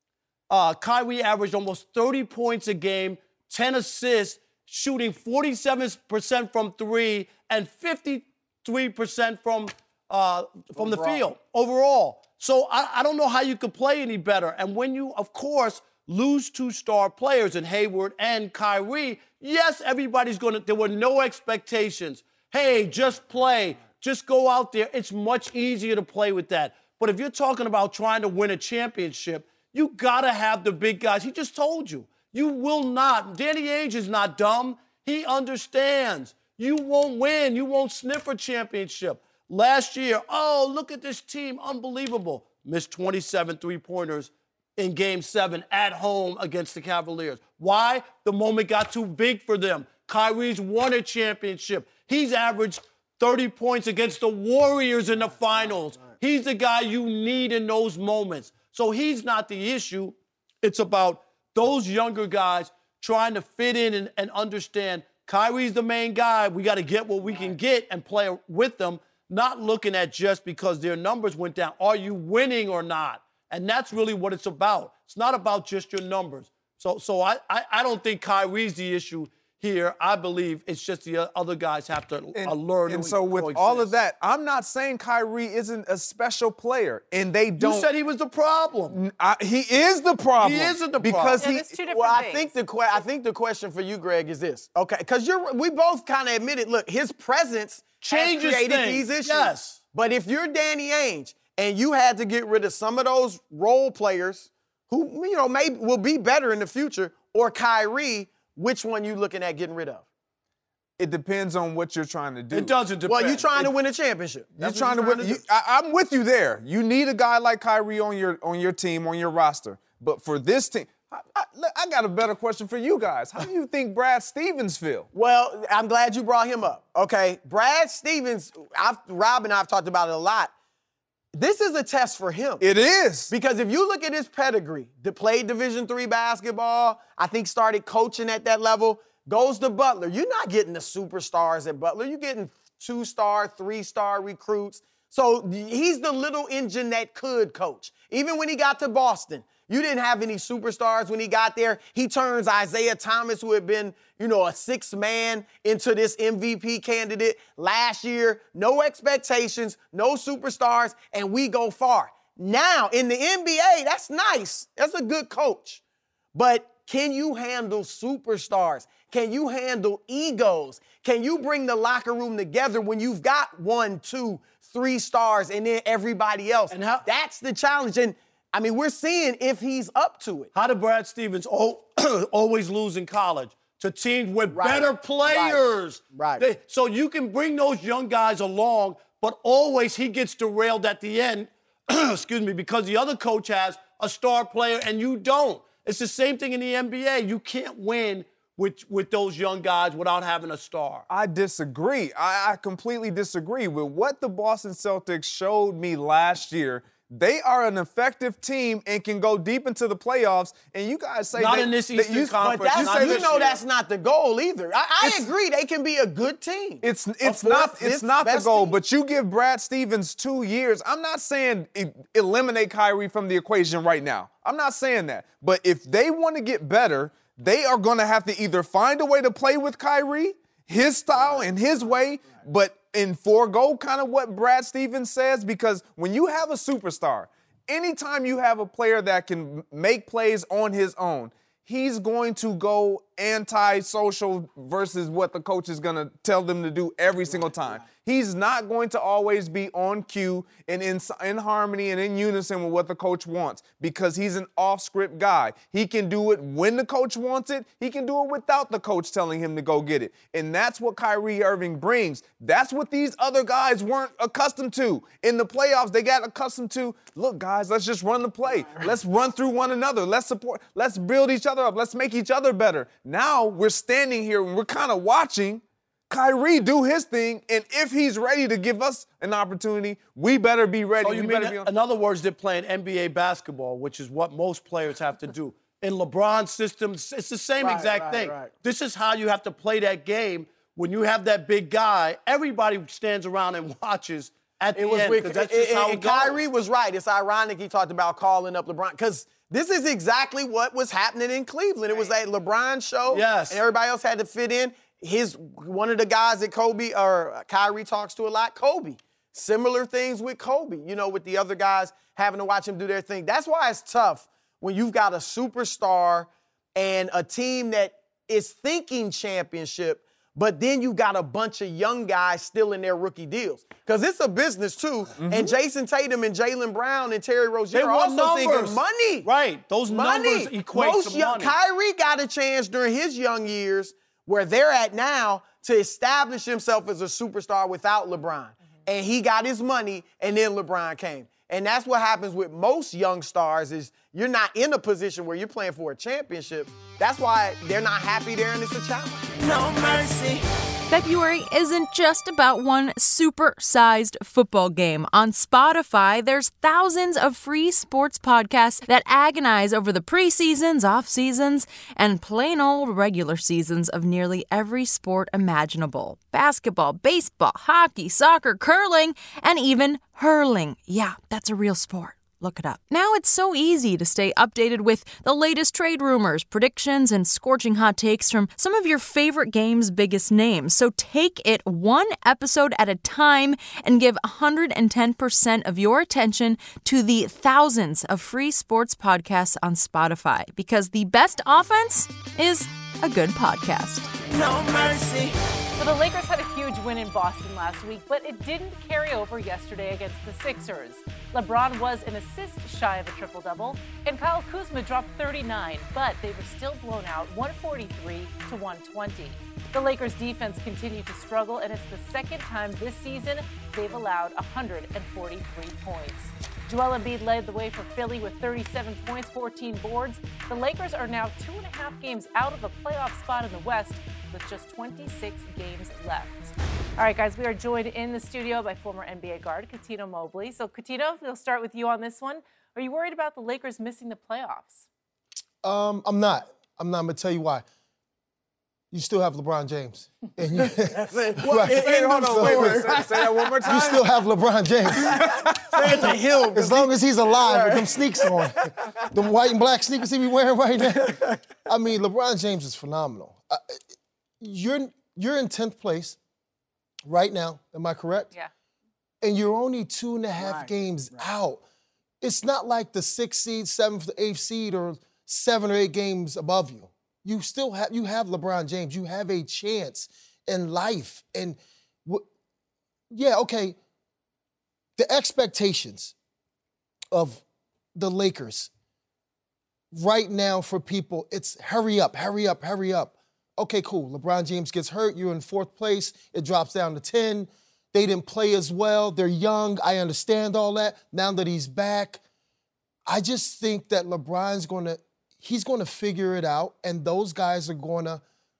uh, Kyrie averaged almost thirty points a game, ten assists, shooting forty-seven percent from three and fifty-three percent from uh, from the field overall. So I, I don't know how you could play any better. And when you, of course, lose two star players in Hayward and Kyrie, yes, everybody's going to, there were no expectations. Hey, just play. Just go out there. It's much easier to play with that. But if you're talking about trying to win a championship, you got to have the big guys. He just told you. You will not. Danny Ainge is not dumb. He understands. You won't win. You won't sniff a championship. Last year, oh, look at this team. Unbelievable. Missed twenty-seven three-pointers in Game seven at home against the Cavaliers. Why? The moment got too big for them. Kyrie's won a championship. He's averaged thirty points against the Warriors in the finals. He's the guy you need in those moments. So he's not the issue. It's about those younger guys trying to fit in and, and understand Kyrie's the main guy. We got to get what we can get and play with them, not looking at just because their numbers went down. Are you winning or not? And that's really what it's about. It's not about just your numbers. So, so I, I, I don't think Kyrie's the issue here. I believe it's just the other guys have to and, uh, learn. And so with coexist. all of that, I'm not saying Kyrie isn't a special player, and they don't. You said he was the problem. I, he is the problem. He isn't the because problem. Yeah, he. two different Well, I things. think the que- I think the question for you, Greg, is this. Okay, because you're we both kind of admitted, look, his presence Changes has created things. these issues. Yes. But if you're Danny Ainge and you had to get rid of some of those role players who, you know, maybe will be better in the future, or Kyrie, which one you looking at getting rid of? It depends on what you're trying to do. It doesn't depend. Well, you're trying It- to win a championship. You're That's trying what to you're win. do. You, I, I'm with you there. You need a guy like Kyrie on your on your team, on your roster. But for this team, I, I, I got a better question for you guys. How do you think Brad Stevens feel? Well, I'm glad you brought him up. Okay, Brad Stevens, I've, Rob and I have talked about it a lot. This is a test for him. It is. Because if you look at his pedigree, the played Division three basketball, I think started coaching at that level, goes to Butler. You're not getting the superstars at Butler. You're getting two-star, three-star recruits. So he's the little engine that could coach. Even when he got to Boston, You didn't have any superstars when he got there. He turns Isaiah Thomas, who had been, you know, a sixth man, into this M V P candidate last year. No expectations, no superstars, and we go far. Now, in the N B A, that's nice. That's a good coach. But can you handle superstars? Can you handle egos? Can you bring the locker room together when you've got one, two, three stars and then everybody else? And how, that's the challenge. And I mean, we're seeing if he's up to it. How did Brad Stevens always lose in college? To teams with right. better players. Right. right. They, so you can bring those young guys along, but always he gets derailed at the end, excuse me, because the other coach has a star player and you don't. It's the same thing in the N B A. You can't win with, with those young guys without having a star. I disagree. I, I completely disagree with what the Boston Celtics showed me last year. They are an effective team and can go deep into the playoffs. And you guys say not they, in this that Eastern you, Conference. But that's, not you this know year. that's not the goal either. I, I agree they can be a good team. It's A it's fourth, not fifth it's not the best goal. team. But you give Brad Stevens two years. I'm not saying e- eliminate Kyrie from the equation right now. I'm not saying that. But if they want to get better, they are going to have to either find a way to play with Kyrie, his style and his way, but and forego kind of what Brad Stevens says, because when you have a superstar, anytime you have a player that can make plays on his own, he's going to go anti-social versus what the coach is going to tell them to do every single time. He's not going to always be on cue and in, in harmony and in unison with what the coach wants, because he's an off-script guy. He can do it when the coach wants it. He can do it without the coach telling him to go get it. And that's what Kyrie Irving brings. That's what these other guys weren't accustomed to. In the playoffs, they got accustomed to, look, guys, let's just run the play. Let's run through one another. Let's support. Let's build each other up. Let's make each other better. Now we're standing here and we're kind of watching Kyrie do his thing, and if he's ready to give us an opportunity, we better be ready. So you we mean, better be on- in other words, they're playing N B A basketball, which is what most players have to do. In LeBron's system, it's the same Right, exact right, thing. right. This is how you have to play that game. When you have that big guy, everybody stands around and watches at the It was end, with, because that's and, just how and it goes. Kyrie was right. It's ironic he talked about calling up LeBron, because this is exactly what was happening in Cleveland. It was a LeBron show, Yes. and everybody else had to fit in. His one of the guys that Kobe or Kyrie talks to a lot, Kobe. Similar things with Kobe, you know, with the other guys having to watch him do their thing. That's why it's tough when you've got a superstar and a team that is thinking championship, but then you got a bunch of young guys still in their rookie deals. Because it's a business, too. Mm-hmm. And Jason Tatum and Jaylen Brown and Terry Rozier They are want also numbers. thinking money. Right. Those Money. numbers equate Most to young, money. Kyrie got a chance during his young years, where they're at now, to establish himself as a superstar without LeBron. And he got his money, and then LeBron came. And that's what happens with most young stars, is you're not in a position where you're playing for a championship. That's why they're not happy there, and it's a challenge. No mercy. February isn't just about one super-sized football game. On Spotify, there's thousands of free sports podcasts that agonize over the preseasons, off-seasons, and plain old regular seasons of nearly every sport imaginable. Basketball, baseball, hockey, soccer, curling, and even hurling. Yeah, that's a real sport. Look it up. Now it's so easy to stay updated with the latest trade rumors, predictions, and scorching hot takes from some of your favorite game's biggest names. So take it one episode at a time and give one hundred ten percent of your attention to the thousands of free sports podcasts on Spotify, because the best offense is a good podcast. No mercy. So the Lakers had a huge win in Boston last week, but it didn't carry over yesterday against the Sixers. LeBron was an assist shy of a triple-double, and Kyle Kuzma dropped thirty-nine, but they were still blown out one forty-three to one twenty. The Lakers' defense continued to struggle, and it's the second time this season they've allowed one hundred forty-three points. Joel Embiid led the way for Philly with thirty-seven points, fourteen boards. The Lakers are now two and a half games out of a playoff spot in the West with just twenty-six games left. All right, guys, we are joined in the studio by former N B A guard Cuttino Mobley. So, Cuttino, we'll start with you on this one. Are you worried about the Lakers missing the playoffs? Um, I'm not. I'm not. I'm going to tell you why. you still have LeBron James. And you, That's it. Right. Say, it, hold on, wait, wait, Say, say that one more time. you still have LeBron James. say it to him. As long as he's alive with them sneaks on. Them white and black sneakers he be wearing right now. I mean, LeBron James is phenomenal. Uh, you're, you're in tenth place right now, am I correct? Yeah. And you're only two and a half Right, games out. It's not like the sixth seed, seventh, eighth seed, or seven or eight games above you. You still have you have LeBron James. You have a chance in life. And w- yeah, okay. The expectations of the Lakers right now for people, it's hurry up, hurry up, hurry up. Okay, cool. LeBron James gets hurt. You're in fourth place. It drops down to ten. They didn't play as well. They're young. I understand all that. Now that he's back, I just think that LeBron's going to, he's going to figure it out, and those guys are going to,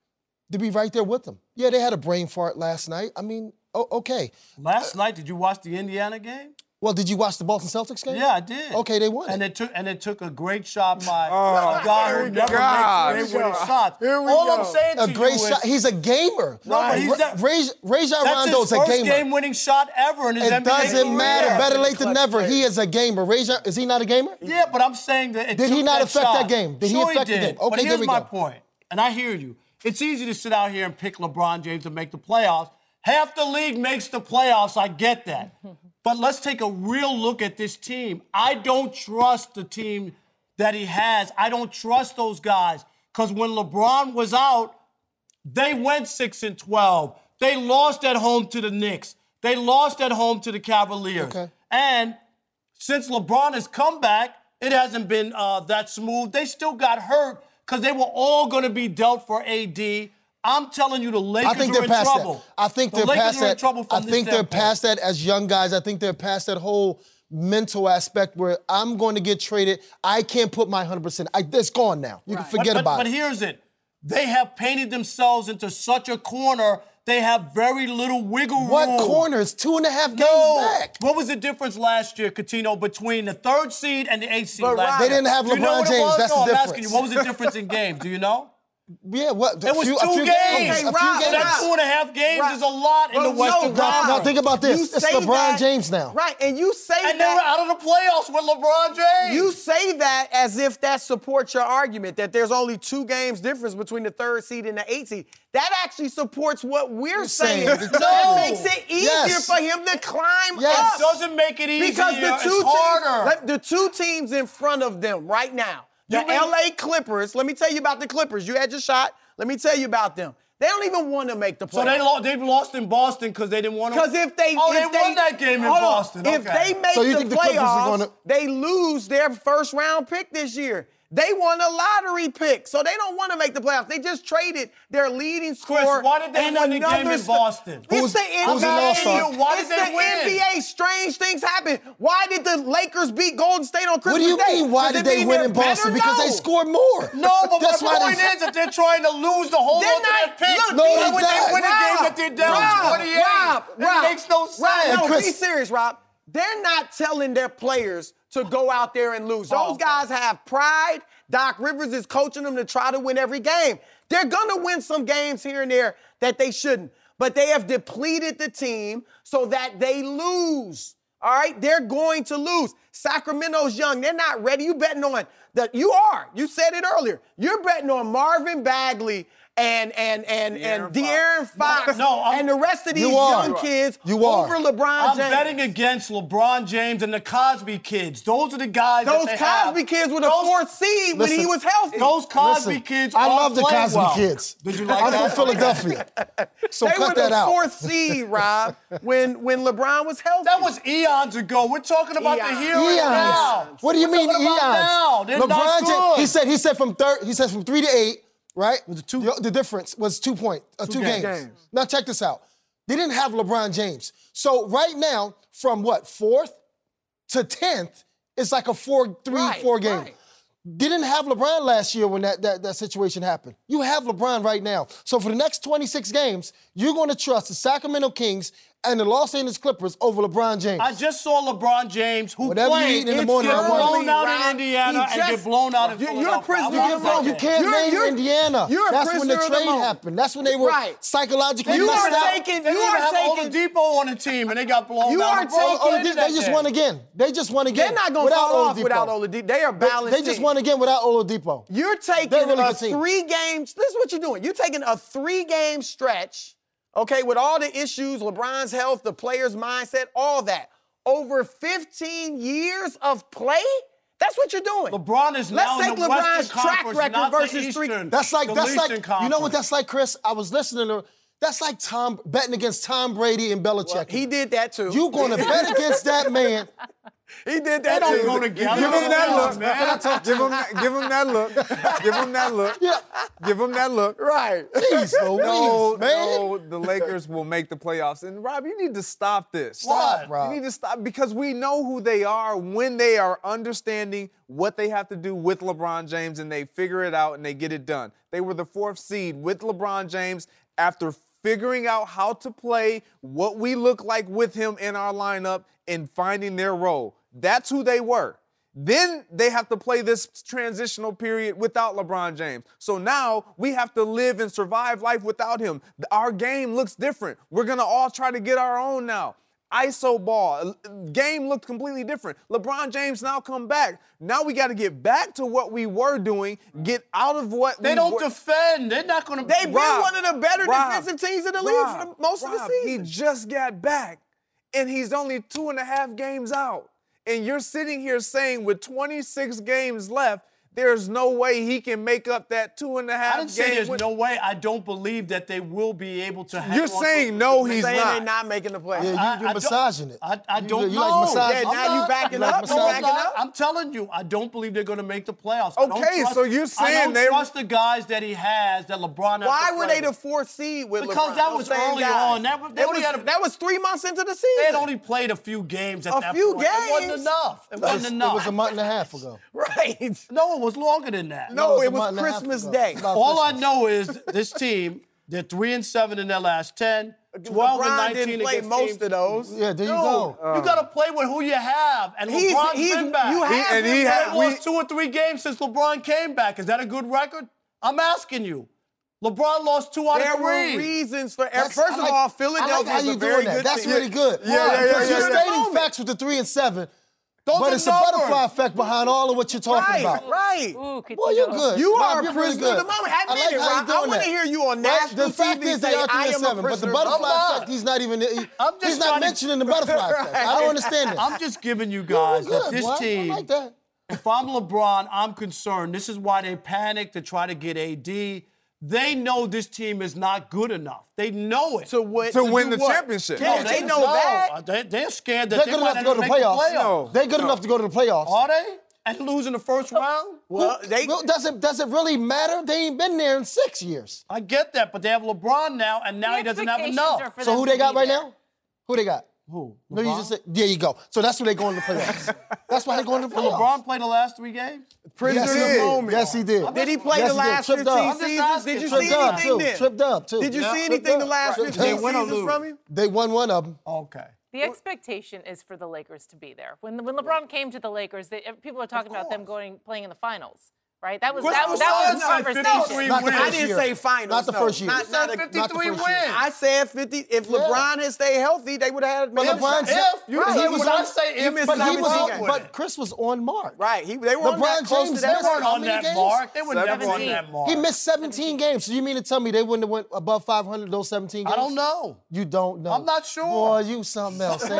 to be right there with him. Yeah, they had a brain fart last night. I mean, oh, okay. Last night, did you watch the Indiana game? Well, did you watch the Boston Celtics game? Yeah, I did. Okay, they won. And it took and it took a great shot by Oh, a guy here who we never go. makes Here we winning go. shots. Here we All go. I'm saying to a great you shot. is, He's a gamer. No, but he's not- Ray, Rajon that's Rondo's his a first gamer. game-winning shot ever in his It N B A doesn't career. matter. Better late than Clutch never. player. He is a gamer. Rajon, is he not a gamer? Yeah, but I'm saying that it Did he took not that affect shot. that game? Did he Sure affect the did. game? Okay, but there here's we my go. point, and I hear you. It's easy to sit out here and pick LeBron James to make the playoffs. Half the league makes the playoffs. I get that. But let's take a real look at this team. I don't trust the team that he has. I don't trust those guys. Because when LeBron was out, they went six and twelve. They lost at home to the Knicks. They lost at home to the Cavaliers. Okay. And since LeBron has come back, it hasn't been uh, that smooth. They still got hurt because they were all going to be dealt for A D. I'm telling you, the Lakers I think are they're in past trouble. that. I think the they're Lakers past are in that. trouble from I this think they're standpoint. past that as young guys. I think they're past that whole mental aspect where I'm going to get traded. I can't put my one hundred percent. I, it's gone now. You can forget but, but, about but it. But here's it. They have painted themselves into such a corner, they have very little wiggle room. What corner? It's two and a half games No. back. What was the difference last year, Coutinho, between the third seed and the eighth seed But last Ryan- year? They didn't have Do you know LeBron what it James. was? That's no, the I'm asking you, difference. what was the difference in games? Do you know? Yeah, what? It was few, two a few games. games. Okay, A few Rob, So games. that two and a half games Right. is a lot in Well, the Western no, Rob, Now, Conference. think about this. You It's say LeBron that- James now. Right, and you say And they that. were out of the playoffs with LeBron James. You say that as if that supports your argument that there's only two games difference between the third seed and the eighth seed. That actually supports what we're You're saying. saying- So that makes it easier Yes. for him to climb Yes. up. It doesn't make it easier. Because the two it's harder. teams, let- the two teams in front of them right now, the You mean- L A Clippers. Let me tell you about the Clippers. You had your shot. Let me tell you about them. They don't even want to make the playoffs. So they lost, they've lost in Boston because they didn't want to. Because if they oh, if they won that game in hold on. Boston. If Okay. they make So you the think the Clippers are playoffs, gonna- they lose their first round pick this year. They won a lottery pick, so they don't want to make the playoffs. They just traded their leading Chris, scorer. why did they and win the game another in st- Boston? It's Who's- the who's N B A. in All-Star? Why it's did they the win? N B A. Strange things happen. Why did the Lakers beat Golden State on Christmas What do you Day? mean, why Does did it they mean win they're in Boston? better? Because they No. scored more. No, but That's my why point they- is that they're trying to lose the whole They're on to not. that pick. Look, No, Why they're would they not. win a game that they're down Rob, twenty-eight? Rob, That Rob, makes no sense. Rob, no, Chris- be serious, Rob. They're not telling their players to go out there and lose. Those Oh, okay. guys have pride. Doc Rivers is coaching them to try to win every game. They're going to win some games here and there that they shouldn't. But they have depleted the team so that they lose. All right? They're going to lose. Sacramento's young. They're not ready. You betting on that. You are. You said it earlier. You're betting on Marvin Bagley and and and and De'Aaron Fox No, I'm- and the rest of these You are. young kids You are. over LeBron I'm James. betting against LeBron James and the Cosby kids. Those are the guys Those that they have. Cosby kids were the Those- fourth seed when he Listen, was healthy. Those Cosby Listen, kids I are love the playing Cosby well. kids. Did you like I'm that? from Philadelphia. So they cut were that the out. fourth seed, Rob, when when LeBron was healthy. That was eons ago. We're talking about Eons. the here and now. Eons. What do you We're mean talking eons? about now. They're not LeBron James. good. He said he said from third. He said from three to eight. Right. Was it two? The, the difference was two point. Uh, two games. games. Now check this out. They didn't have LeBron James. So right now, from what fourth to tenth, it's like a four, three, Right, four game. right. Didn't have LeBron last year when that, that, that situation happened. You have LeBron right now. So for the next twenty-six games, you're going to trust the Sacramento Kings and the Los Angeles Clippers over LeBron James. I just saw LeBron James, who Whatever you played, eat in the get morning, I want blown it. out Rob, in Indiana he and get just- blown out in you- Philadelphia. you're a prisoner I of You, want get the blown, that you moment. game. can't You're- name you're- Indiana. you're a That's when the prisoner of the trade moment. happened. That's when they were Right. psychologically You messed are out. taking- They you didn't are have taking- Oladipo on the team, and they got blown You out. are LeBron taking- Oh, played they, in they that just game. won again. They just won again. They're not going to without fall off Oladipo. without Oladipo. They are They, balanced. they just team. won again without Oladipo. You're taking They're a really a good team. three games. This is what you're doing. You're taking a three game stretch, okay, with all the issues, LeBron's health, the player's mindset, all that. Over fifteen years of play? That's what you're doing. LeBron is Let's now take in the LeBron's Western track Conference, record not the versus three. Eastern. That's like the that's Eastern like Conference. you know what that's like, Chris. I was listening to. That's like Tom betting against Tom Brady and Belichick. Well, he did that too. You gonna bet against that man? He did They that don't too. go together. Give him that look. man. Can I talk to Give you? him that, give him that look. Give him that look. Yeah. Give him that look. Right. Jeez Louise, No, man. no, the Lakers will make the playoffs. And Rob, you need to stop this. Stop, Rob. You need to stop because we know who they are when they are understanding what they have to do with LeBron James and they figure it out and they get it done. They were the fourth seed with LeBron James after figuring out how to play, what we look like with him in our lineup, and finding their role. That's who they were. Then they have to play this transitional period without LeBron James. So now we have to live and survive life without him. Our game looks different. We're going to all try to get our own now. I S O ball. Game looked completely different. LeBron James now come back. Now we got to get back to what we were doing, get out of what They we don't were. defend. They're not going to. They've been Rob, one of the better Rob, defensive teams in the league Rob, for most of Rob, the season. He just got back, and he's only two and a half games out. And you're sitting here saying with twenty-six games left, there's no way he can make up that two and a half I didn't say game there's win- no way. I don't believe that they will be able to. hang You're on to- saying no, he's saying not. they're not making the playoffs. Yeah, you, I- you're I don't- massaging it. I, I You- don't you know. like massaging Yeah, it? now I'm you not- backing like up. You massaging No, it? I'm backing not. up. I'm telling you, I don't believe they're going to make the playoffs. I don't Okay, trust- so you're I saying don't they- trust the guys that he has that LeBron. has Why to were play they the with. fourth seed with Because LeBron? that Those was same early guys. on. That was- they That only was, had a- that was three months into the season. They had only played a few games at A that few point. It wasn't games? enough. It It wasn't was, enough. it was a month and a half ago. Right. No, it was longer than that. No, it it was a was month and a half Christmas ago. Day. About All I Christmas. know is this team, they're three and seven in their last ten. twelve and LeBron nineteen didn't play against most teams. of those. Yeah, there you No, go. you got to play with who you have, and He's- LeBron's he's- been back. you have He- and him, he but had- They we- lost two or three games since LeBron came back. Is that a good record? I'm asking you. LeBron lost two out There of were three. reasons for. That's- First I of like- all, I Philadelphia like how is a you very doing that. good That's team. really good. Yeah, yeah, yeah, Because yeah, you're yeah. stating facts with the three and seven, Those but are it's a numbers. butterfly effect behind all of what you're talking Right, about. right. Ooh, could Boy, you you're go? good. You Rob, are a you're really prisoner of good. the moment. I Admit like it, how Rob. you I doing want to that. hear you on Right? national The fact T V is they say, are I three and am a seven, but the prisoner of butterfly I'm effect, not. he's not even. He, I'm just he's not trying to- mentioning the butterfly effect. I don't understand that. I'm just giving you You're guys good, that this boy. team. I like that. If I'm LeBron, I'm concerned. This is why they panicked to try to get A D. They know this team is not good enough. They know it. To what? To win do the what? championship. Yeah, No, they know no. that. They, they're scared that They're they good might enough to not go to the make the playoffs. playoffs. They're good enough to go to the playoffs. Are they? And lose in the first round? Well, they. Well, does it does it really matter? They ain't been there in six years. I get that, but they have LeBron now, and now The he doesn't have expectations are enough. for So them who to they got be right there. now? Who they got? Who? No, you LeBron? just said. There you go. So that's where they going to the playoffs. That's why they going to the Did playoffs. LeBron play the last three games? Prisoner Yes, of he the did. moment. Yes, he did. Did he play Yes, the he did. last Tripped up. fifteen I'm just seasons? asking. Did you Tripped see up anything too. then? Tripped up too. Did you Yeah. see Tripped anything the up. last Tripped fifteen up. win or seasons lose? from him? They won one of them. Okay. The expectation is for the Lakers to be there. When when LeBron came to the Lakers, they, people are talking about them going playing in the finals, right? That was Chris that, was- that was the Paul said conversation. fifty-three Not the wins. first I didn't year. say finals. Not the no. first year. Not, You not said a, not the fifty-three first year. wins. I said fifty. If Yeah. LeBron had stayed healthy, they would have had. But maybe- LeBron said- If you Right. said He was when I on- say he if, missed But he seventeen was on, games. but Chris was on mark. Right. He, they were on that LeBron close James to that. they missed weren't how on many that games? mark. They were never on seventeen. that mark. He missed seventeen games. So you mean to tell me they wouldn't have went above five hundred those seventeen games? I don't know. You don't know. I'm not sure. Boy, you something else. ain't you?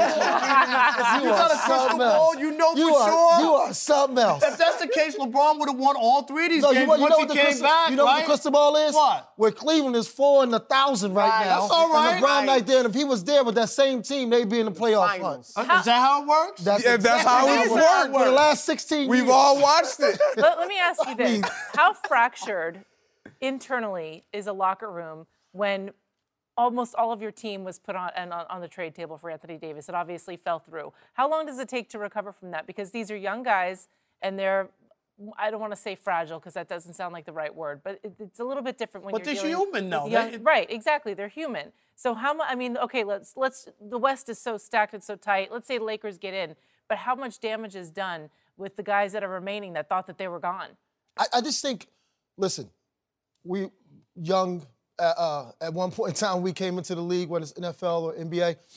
You got a are crystal something ball. else. You know you for are, sure. You are something else. If that's the case, LeBron would have won all three of these No, games you, you once know he what the came crystal, back, you know what right? the crystal ball is? What? Where Cleveland is four in a thousand right Right, now. that's all right. And LeBron Right. right there, and if he was there with that same team, they'd be in the playoff Finals. hunt. Is that how it works? That's, Yeah, that's how exactly it how works. For the last sixteen We've years. all watched it. let, let me ask you this. mean- How fractured internally is a locker room when almost all of your team was put on, and on on the trade table for Anthony Davis? It obviously fell through. How long does it take to recover from that? Because these are young guys, and they're I don't want to say fragile because that doesn't sound like the right word, but it, it's a little bit different when But you're they're dealing human, with though. young- They- right, exactly. They're human. So how much? I mean, okay, let's let's. The West is so stacked and so tight. Let's say the Lakers get in, but how much damage is done with the guys that are remaining that thought that they were gone? I, I just think, listen, we young uh, uh, at one point in time we came into the league, whether it's N F L or N B A.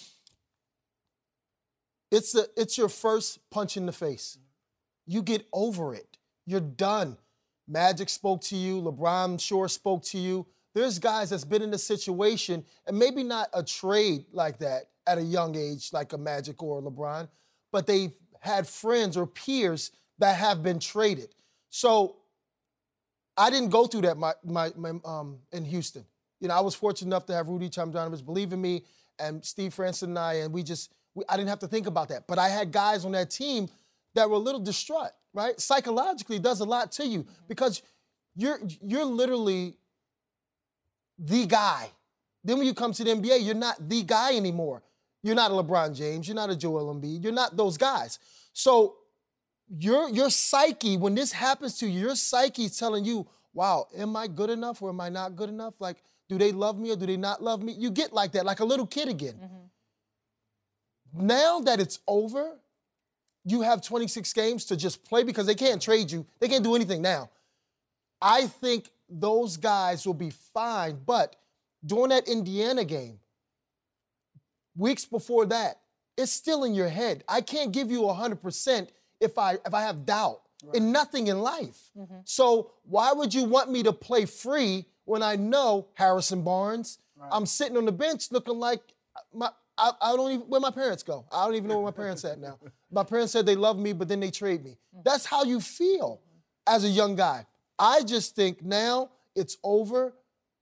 It's a, it's your first punch in the face. You get over it. You're done. Magic spoke to you. LeBron sure spoke to you. There's guys that's been in a situation, and maybe not a trade like that at a young age, like a Magic or a LeBron, but they've had friends or peers that have been traded. So I didn't go through that my, my, my, um, in Houston. You know, I was fortunate enough to have Rudy Tomjanovich believe in me and Steve Francis and I, and we just, we, I didn't have to think about that. But I had guys on that team that were a little distraught, right? Psychologically, it does a lot to you because you're you're literally the guy. Then when you come to the N B A, you're not the guy anymore. You're not a LeBron James. You're not a Joel Embiid. You're not those guys. So your your psyche, when this happens to you, your psyche is telling you, wow, am I good enough or am I not good enough? Like, do they love me or do they not love me? You get like that, like a little kid again. Mm-hmm. Now that it's over, you have twenty-six games to just play because they can't trade you. They can't do anything now. I think those guys will be fine, but during that Indiana game, weeks before that, it's still in your head. I can't give you one hundred percent if I if I have doubt right. in nothing in life. Mm-hmm. So why would you want me to play free when I know Harrison Barnes, right. I'm sitting on the bench looking like my I, I don't even where my parents go. I don't even know where my parents at now. My parents said they love me, but then they trade me. That's how you feel as a young guy. I just think now it's over.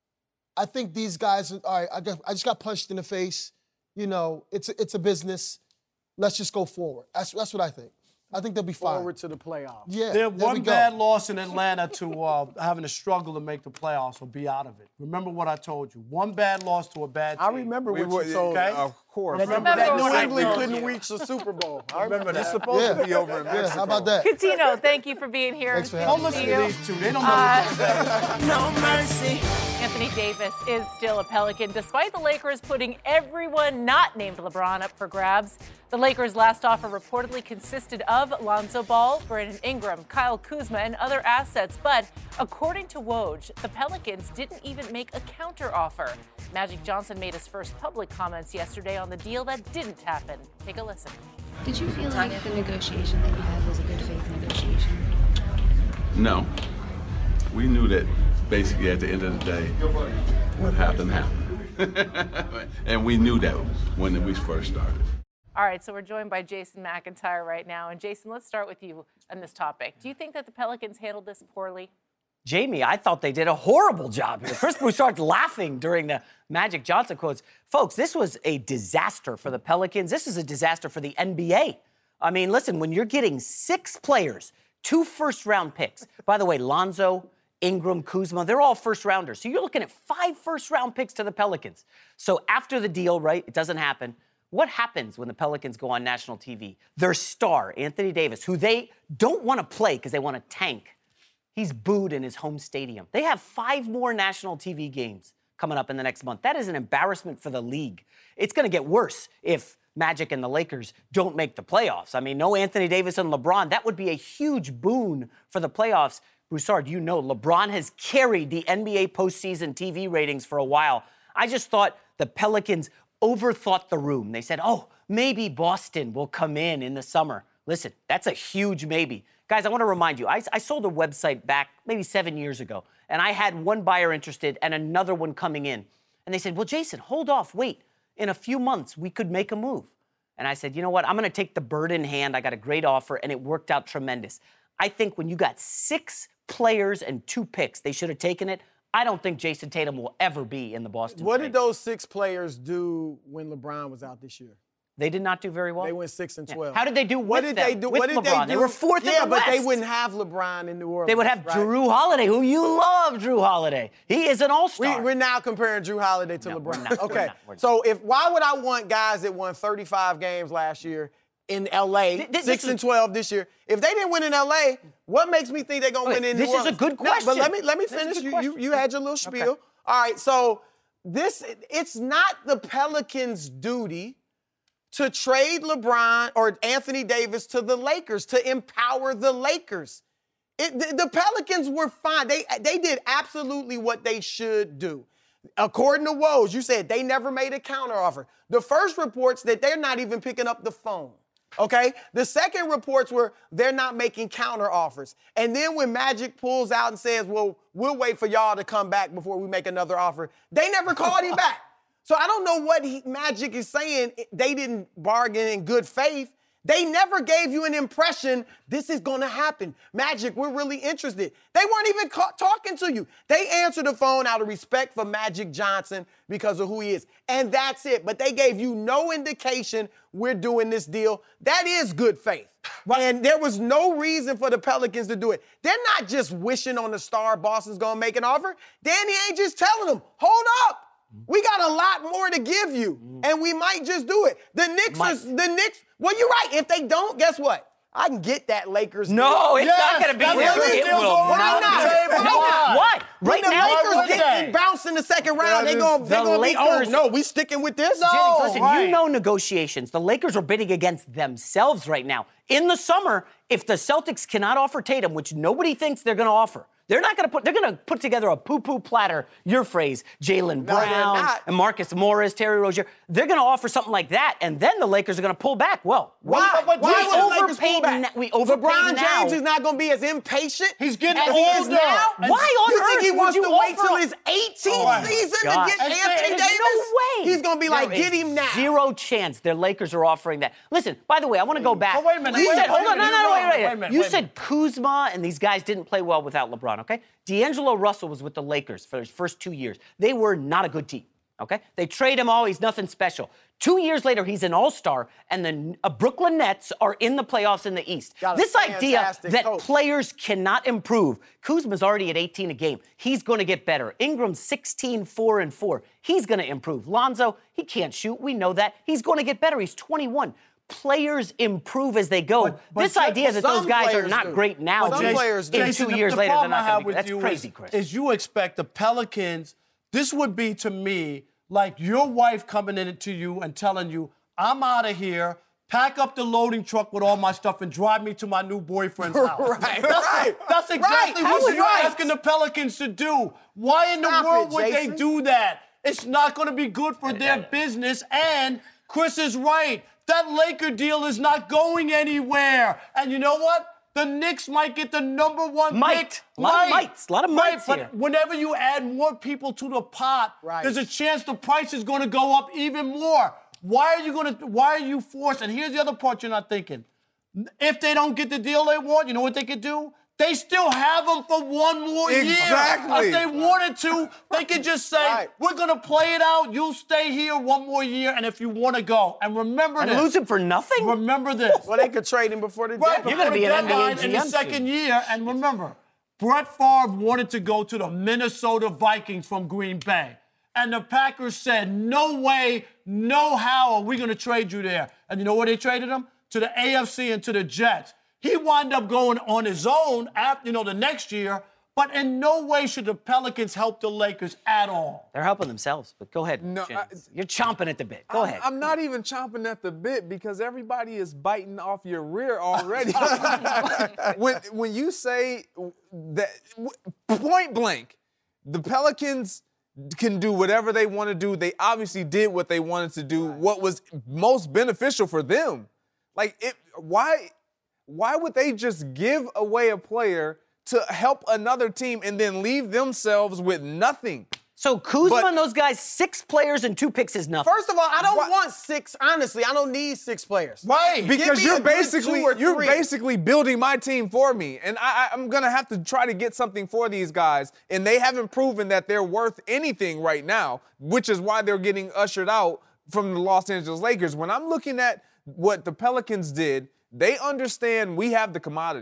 I think these guys, all right, I, got, I just got punched in the face. You know, it's a, it's a business. Let's just go forward. That's, that's what I think. I think they'll be fine. Forward to the playoffs. Yeah, They're there we one go. bad loss in Atlanta to uh, having to struggle to make the playoffs or be out of it. Remember what I told you. One bad loss to a bad team. I remember We what were- you told okay? me. Of course. Remember Remember that what New I England told couldn't you. reach the Super Bowl. I Remember that. It's supposed Yeah. to be over in Yeah, Mexico. how about that? Coutinho, thank you for being here. Thanks for Good having to me. Don't listen see to you. these two. They don't know Uh, what to say. No mercy. Anthony Davis is still a Pelican, despite the Lakers putting everyone not named LeBron up for grabs. The Lakers' last offer reportedly consisted of Lonzo Ball, Brandon Ingram, Kyle Kuzma, and other assets. But according to Woj, the Pelicans didn't even make a counteroffer. Magic Johnson made his first public comments yesterday on the deal that didn't happen. Take a listen. Did you feel like the negotiation that you had was a good faith negotiation? No. We knew that basically at the end of the day, what happened happened. And we knew that when we first started. All right, so we're joined by Jason McIntyre right now. And Jason, let's start with you on this topic. Do you think that the Pelicans handled this poorly? Jamie, I thought they did a horrible job here. Chris Broussard's laughing during the Magic Johnson quotes. Folks, this was a disaster for the Pelicans. This is a disaster for the N B A. I mean, listen, when you're getting six players, two first-round picks. By the way, Lonzo, Ingram, Kuzma, they're all first-rounders. So you're looking at five first-round picks to the Pelicans. So after the deal, right, it doesn't happen. What happens when the Pelicans go on national T V? Their star, Anthony Davis, who they don't want to play because they want to tank, he's booed in his home stadium. They have five more national T V games coming up in the next month. That is an embarrassment for the league. It's going to get worse if Magic and the Lakers don't make the playoffs. I mean, no Anthony Davis and LeBron. That would be a huge boon for the playoffs. Broussard, you know LeBron has carried the N B A postseason T V ratings for a while. I just thought the Pelicans overthought the room. They said, oh, maybe Boston will come in in the summer. Listen, that's a huge maybe. Guys, I want to remind you, I, I sold a website back maybe seven years ago, and I had one buyer interested and another one coming in. And they said, well, Jason, hold off, wait. In a few months, we could make a move. And I said, you know what? I'm going to take the bird in hand. I got a great offer, and it worked out tremendous. I think when you got six players and two picks, they should have taken it. I don't think Jason Tatum will ever be in the Boston What trade. did those six players do when LeBron was out this year? They did not do very well. They went six and twelve. Yeah. How did they do What with did them? they do? With What did LeBron? they do? They were fourth yeah, in the but they West. wouldn't have LeBron in New Orleans. They would have right? Drew Holiday, who you love, Drew Holiday. He is an all-star. We, we're now comparing Drew Holiday to No, LeBron. we're not. We're Okay, not. We're not. so if why would I want guys that won thirty-five games last year in L A, Th- this six is- and twelve this year. If they didn't win in L A, what makes me think they're gonna Okay, win in this New is a Orleans? good No, but question. let me let me This is a finish. good You, you question. you had your little spiel. Okay. All right, so this it's not the Pelicans' duty to trade LeBron or Anthony Davis to the Lakers to empower the Lakers. It, the, the Pelicans were fine. They they did absolutely what they should do. According to Woj, you said they never made a counteroffer. The first reports that they're not even picking up the phone. Okay? The second reports were they're not making counteroffers. And then when Magic pulls out and says, well, we'll wait for y'all to come back before we make another offer, they never called him back. So I don't know what he, Magic is saying. They didn't bargain in good faith. They never gave you an impression this is going to happen. Magic, we're really interested. They weren't even ca- talking to you. They answered the phone out of respect for Magic Johnson because of who he is. And that's it. But they gave you no indication we're doing this deal. That is good faith. And there was no reason for the Pelicans to do it. They're not just wishing on the star Boston's going to make an offer. Danny ain't just telling them, hold up. We got a lot more to give you, and we might just do it. The Knicks Might. are, the Knicks, well, you're right. If they don't, guess what? I can get that Lakers No, deal. it's Yes, not going to be that's there. what It it is. will Why not not? be there. Why not? Why? When Right the now, Lakers Why get would they? bounced in the second round, That they is- gonna, they The gonna be, oh, Lakers- no, we sticking with this? Jennings, No, listen, right. you know negotiations. The Lakers are bidding against themselves right now. In the summer, if the Celtics cannot offer Tatum, which nobody thinks they're going to offer, they're not going to put. They're going to put together a poo-poo platter. Your phrase, Jaylen No, they're Brown not. and Marcus Morris, Terry Rozier. They're going to offer something like that, and then the Lakers are going to pull back. Well, Why? we, Why we would the Lakers pull overpaid. back? na- we overpaid LeBron now. James is not going to be as impatient. He's getting as he is older. now. And Why on you earth think he would wants you to wait offer till a- his eighteenth Oh my season God. to get And Anthony There's Davis? no way. He's going to be like, There get is him now. Zero chance their Lakers are offering that. Listen, by the way, I want to go back. Oh, wait a minute, You wait a said, minute, hold on, wait a no, no, no, minute, wait, wait, wait a wait. minute, You wait a said Kuzma and these guys didn't play well without LeBron, okay? D'Angelo Russell was with the Lakers for his first two years. They were not a good team, okay? They trade him all, he's nothing special. Two years later, he's an all-star, and the uh, Brooklyn Nets are in the playoffs in the East. Got a This idea fantastic that coach. players cannot improve. Kuzma's already at eighteen a game. He's going to get better. Ingram's sixteen, four, and four. He's going to improve. Lonzo, he can't shoot. We know that. He's going to get better. He's twenty-one. Players improve as they go. But- but this Jason, idea that those some guys are players not do. great now, Some just players do. in Jason, two the- years the later, they're problem I not have going to be. with That's you crazy, is, Chris. Is you expect the Pelicans, this would be to me like your wife coming in to you and telling you, I'm out of here, pack up the loading truck with all my stuff and drive me to my new boyfriend's house. Right, That's, right. that's exactly Right, what Howard, you're right. asking the Pelicans to do. Why in the Stop world it, would Jason. they do that? It's not going to be good for their business. And Chris is right. That Laker deal is not going anywhere. And you know what? The Knicks might get the number one Might. pick. A lot of Might. mights. A lot of Might, mights but here. whenever you add more people to the pot, Right. there's a chance the price is going to go up even more. Why are you going to? Why are you forced? And here's the other part you're not thinking. If they don't get the deal they want, you know what they could do? They still have them for one more Exactly. year. If they wanted to, they could just say, Right. we're going to play it out. You'll stay here one more year, and if you want to go. And remember And this. lose him for nothing? Remember this. Well, they could trade him before the Right, deadline. You're gonna be before an the N B A deadline in the G M second soon. year. And remember, Brett Favre wanted to go to the Minnesota Vikings from Green Bay. And the Packers said, no way, no how are we going to trade you there. And you know where they traded him? To the A F C and to the Jets. He wound up going on his own after, you know, the next year. But in no way should the Pelicans help the Lakers at all. They're helping themselves, but go ahead. No, Jennings. You're chomping at the bit. Go I'm, ahead. I'm not even chomping at the bit because everybody is biting off your rear already. when when you say that point blank, the Pelicans can do whatever they want to do. They obviously did what they wanted to do, what was most beneficial for them. Like, it, why, why would they just give away a player to help another team and then leave themselves with nothing? So Kuzma But- and those guys, six players and two picks is nothing. First of all, I don't What? want six. Honestly, I don't need six players. Right. Give Because me you're a good basically two or you're three. basically building my team for me, and I, I, I'm gonna have to try to get something for these guys, and they haven't proven that they're worth anything right now, which is why they're getting ushered out from the Los Angeles Lakers. When I'm looking at what the Pelicans did, they understand we have the commodity.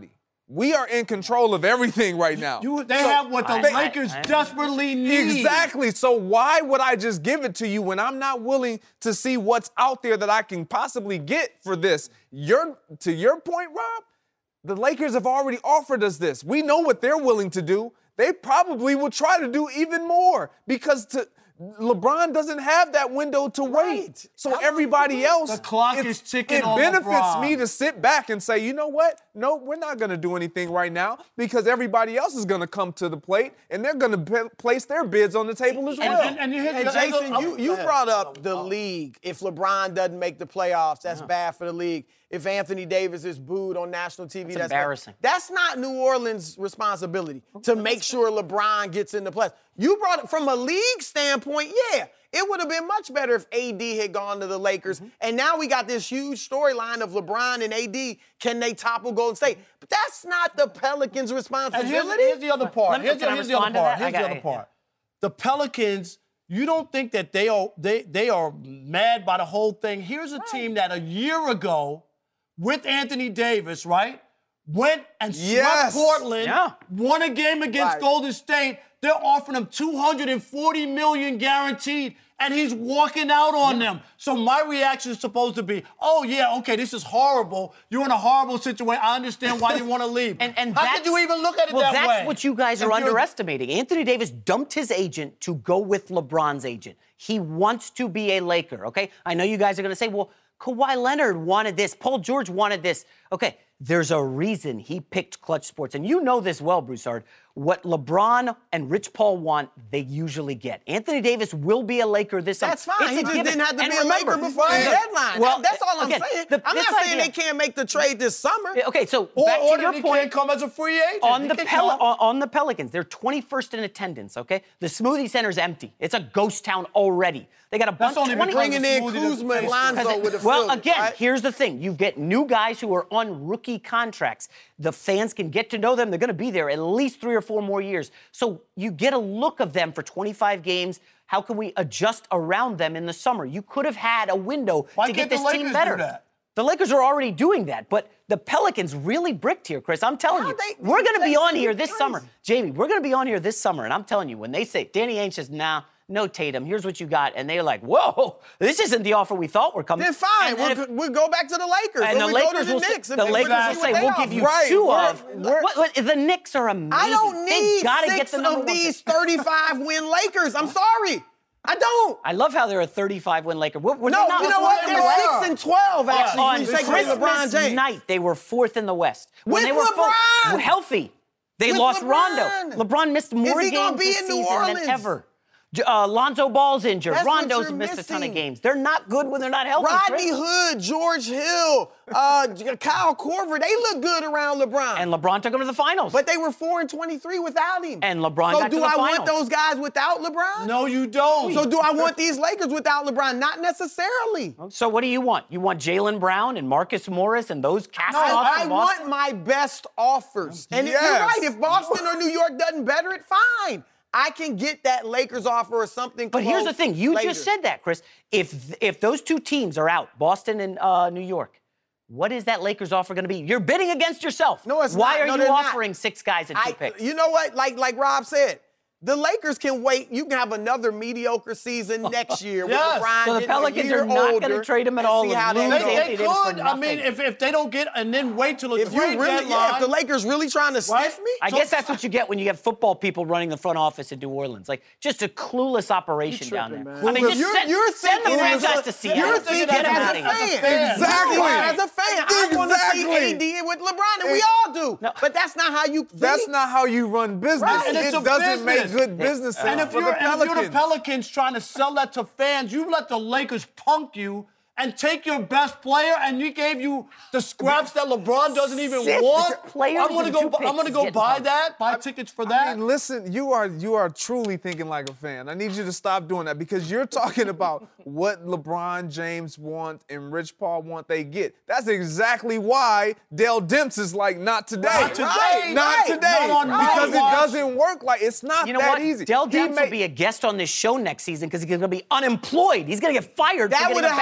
We are in control of everything right now. You, they So have what the they- Lakers desperately need. Exactly. So why would I just give it to you when I'm not willing to see what's out there that I can possibly get for this? Your, to your point, Rob, the Lakers have already offered us this. We know what they're willing to do. They probably will try to do even more because to, LeBron doesn't have that window to wait. So everybody else, The clock is ticking it on benefits LeBron. me to sit back and say, you know what? No, we're not going to do anything right now because everybody else is going to come to the plate and they're going to p- place their bids on the table as well. and, and you hit Hey, the- Jason, oh, you, go you ahead. brought up the league. If LeBron doesn't make the playoffs, that's bad for the league. If Anthony Davis is booed on national T V, That's that's, embarrassing. Bad. That's not New Orleans' responsibility to make sure LeBron gets in the playoffs. You brought it from a league standpoint, yeah. It would have been much better if A D had gone to the Lakers. Mm-hmm. And now we got this huge storyline of LeBron and A D. Can they topple Golden State? But that's not the Pelicans' And responsibility. here's, here's the other part. Let me- Here's, the, can I here's the other respond to part. that? Here's I the got other it, part. The Pelicans, you don't think that they are they they are mad by the whole thing. Here's a team that a year ago, with Anthony Davis, right, went and swept Yes. Portland, Yeah. won a game against Right. Golden State. They're offering him two hundred forty million dollars guaranteed, and he's walking out on them. So my reaction is supposed to be, oh, yeah, okay, this is horrible. You're in a horrible situation. I understand why you want to leave. And, and How that's, could you even look at it well, that that's way? what you guys If are you're- underestimating. Anthony Davis dumped his agent to go with LeBron's agent. He wants to be a Laker, okay? I know you guys are going to say, well, Kawhi Leonard wanted this. Paul George wanted this. Okay, there's a reason he picked Clutch Sports. And you know this well, Broussard. What LeBron and Rich Paul want, they usually get. Anthony Davis will be a Laker this summer. That's fine. It's He a just given. didn't have to And be remember, a Laker before the the- deadline. Well, That- that's all I'm again, saying. the- I'm this not saying idea- they can't make the trade this summer. Okay, so Or, back or to your he point. can't come as a free agent. On He the, can Pel- come. on, on the Pelicans, they're twenty-first in attendance, okay? The Smoothie Center's empty. It's a ghost town already. They got a bunch That's only of because Bringing in Smoothie doesn't Kuzma and taste Lonzo Because with it- the well, Phillies, again, right? here's the thing. You get new guys who are on rookie contracts. The fans can get to know them. They're going to be there at least three or four more years. So you get a look of them for twenty-five games. How can we adjust around them in the summer? You could have had a window Why to can't get the this team Lakers better. do that? The Lakers are already doing that, but the Pelicans really bricked here, Chris. I'm telling How you, they- we're going to be they- on here they this crazy. summer. Jamie, we're going to be on here this summer, and I'm telling you, when they say, Danny Ainge says, nah, no Tatum, here's what you got, and they're like, whoa, this isn't the offer we thought were coming. Then fine, And we'll, then if- we'll go back to the Lakers. and or the we Lakers go to the will say, Knicks. and the pick- Lakers see will what say, they we'll offer. give you Right, two we're- of. we're- What, what, the Knicks are amazing. I don't They need gotta six get the number of one these pick. thirty-five win Lakers. I'm sorry. I don't. I love how they're a thirty-five win Laker. Were, were No, they not you know fourth what? in the They're West? six and twelve, actually, On when you take away Christmas LeBron James. night, they were fourth in the West. When With they were full- LeBron! healthy, they With lost LeBron! Rondo. LeBron missed more Is he gonna games be this in New season Orleans? than ever. J- Uh, Lonzo Ball's injured. That's what Rondo's you're missed a ton of missing. games. They're not good when they're not healthy. Rodney Chris. Hood, George Hill, uh, Kyle Korver, they look good around LeBron. And LeBron took them to the finals. But they were four and twenty-three without him. And LeBron So got do to the I want finals. those guys without LeBron? No, you don't. So do I want these Lakers without LeBron? Not necessarily. So what do you want? You want Jaylen Brown and Marcus Morris and those cast No, offs I from Boston? want my best offers. And if Yes. you're right, if Boston or New York doesn't better it, fine. I can get that Lakers offer or something But here's close the thing. You later. just said that, Chris. If if those two teams are out, Boston and uh, New York, what is that Lakers offer going to be? You're bidding against yourself. No, it's Why not. are No, you they're not. offering six guys and two I, picks? you know what? Like like Rob said, the Lakers can wait. You can have another mediocre season next year Yes. with LeBron So the getting a Pelicans year are not gonna older trade him at and all see and how that lose They, goes. they Anthony Davis for could. I mean, nothing. if, if they don't get and then wait till the If you trade really, deadline. yeah, if the Lakers really trying to Right? sniff me, I So- guess that's what you get when you have football people running the front office in New Orleans. Like, just a clueless operation down there. man. I mean, just You're- send, you're send the thinking as franchise a- to Seattle. You're thinking thinking Get as him a out of here. fan. fan. Exactly. As a fan, I want to see Exactly. A D with LeBron, and we all do. No. But that's not how you think. That's not how you run business. Right. And It it's a doesn't make business. good business And sense if for you're, the and if you're the Pelicans. Pelicans trying to sell that to fans, you let the Lakers punk you and take your best player, and you gave you the scraps that LeBron doesn't even Six want. players I'm gonna and go. two I'm gonna picks go is getting buy punked. that. Buy tickets for that. I mean, listen, you are you are truly thinking like a fan. I need you to stop doing that because you're talking about what LeBron James want and Rich Paul want they get. That's exactly why Dell Demps is like, not today. Not today. Right, not Right. today. Not on because my it watch. doesn't work like it's not You know that what? easy. Dell He Demps may- will be a guest on this show next season because he's going to be unemployed. He's going to get fired. for That getting would a have bad happened deal.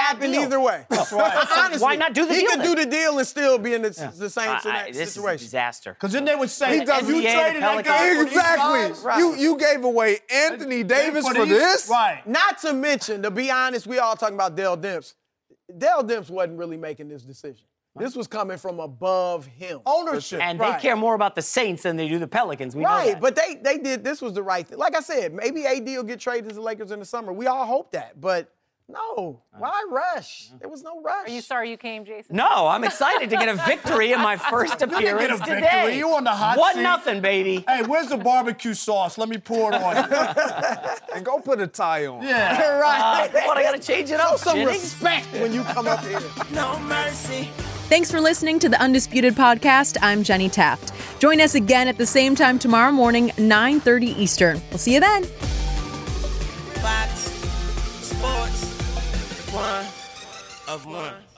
either way. That's right. Honestly, Why not do the he deal could then? do the deal and still be in the, Yeah. the same I- I- this is a situation. disaster. Because then they would say, He does- you N B A, traded the that guy for these Exactly. guys? Right. You you gave away Anthony Davis for these- this? Right. Not to mention, to be honest, we all talking about Dell Demps. Dell Demps wasn't really making this decision. This was coming from above him. Ownership. And Right. they care more about the Saints than they do the Pelicans. We know Right, that. but they they did, this was the right thing. Like I said, maybe A D will get traded to the Lakers in the summer. We all hope that, but no, why rush? There was no rush. Are you sorry you came, Jason? No, I'm excited to get a victory in my first You didn't appearance get a victory. today. You on the hot One seat. nothing, baby. Hey, where's the barbecue sauce? Let me pour it on you. And go put a tie on. Yeah. right. Uh, what, I gotta change it Show up, some Jennings? respect when you come up here. No mercy. Thanks for listening to the Undisputed Podcast. I'm Jenny Taft. Join us again at the same time tomorrow morning, nine thirty Eastern. We'll see you then. Fox Sports. One of one.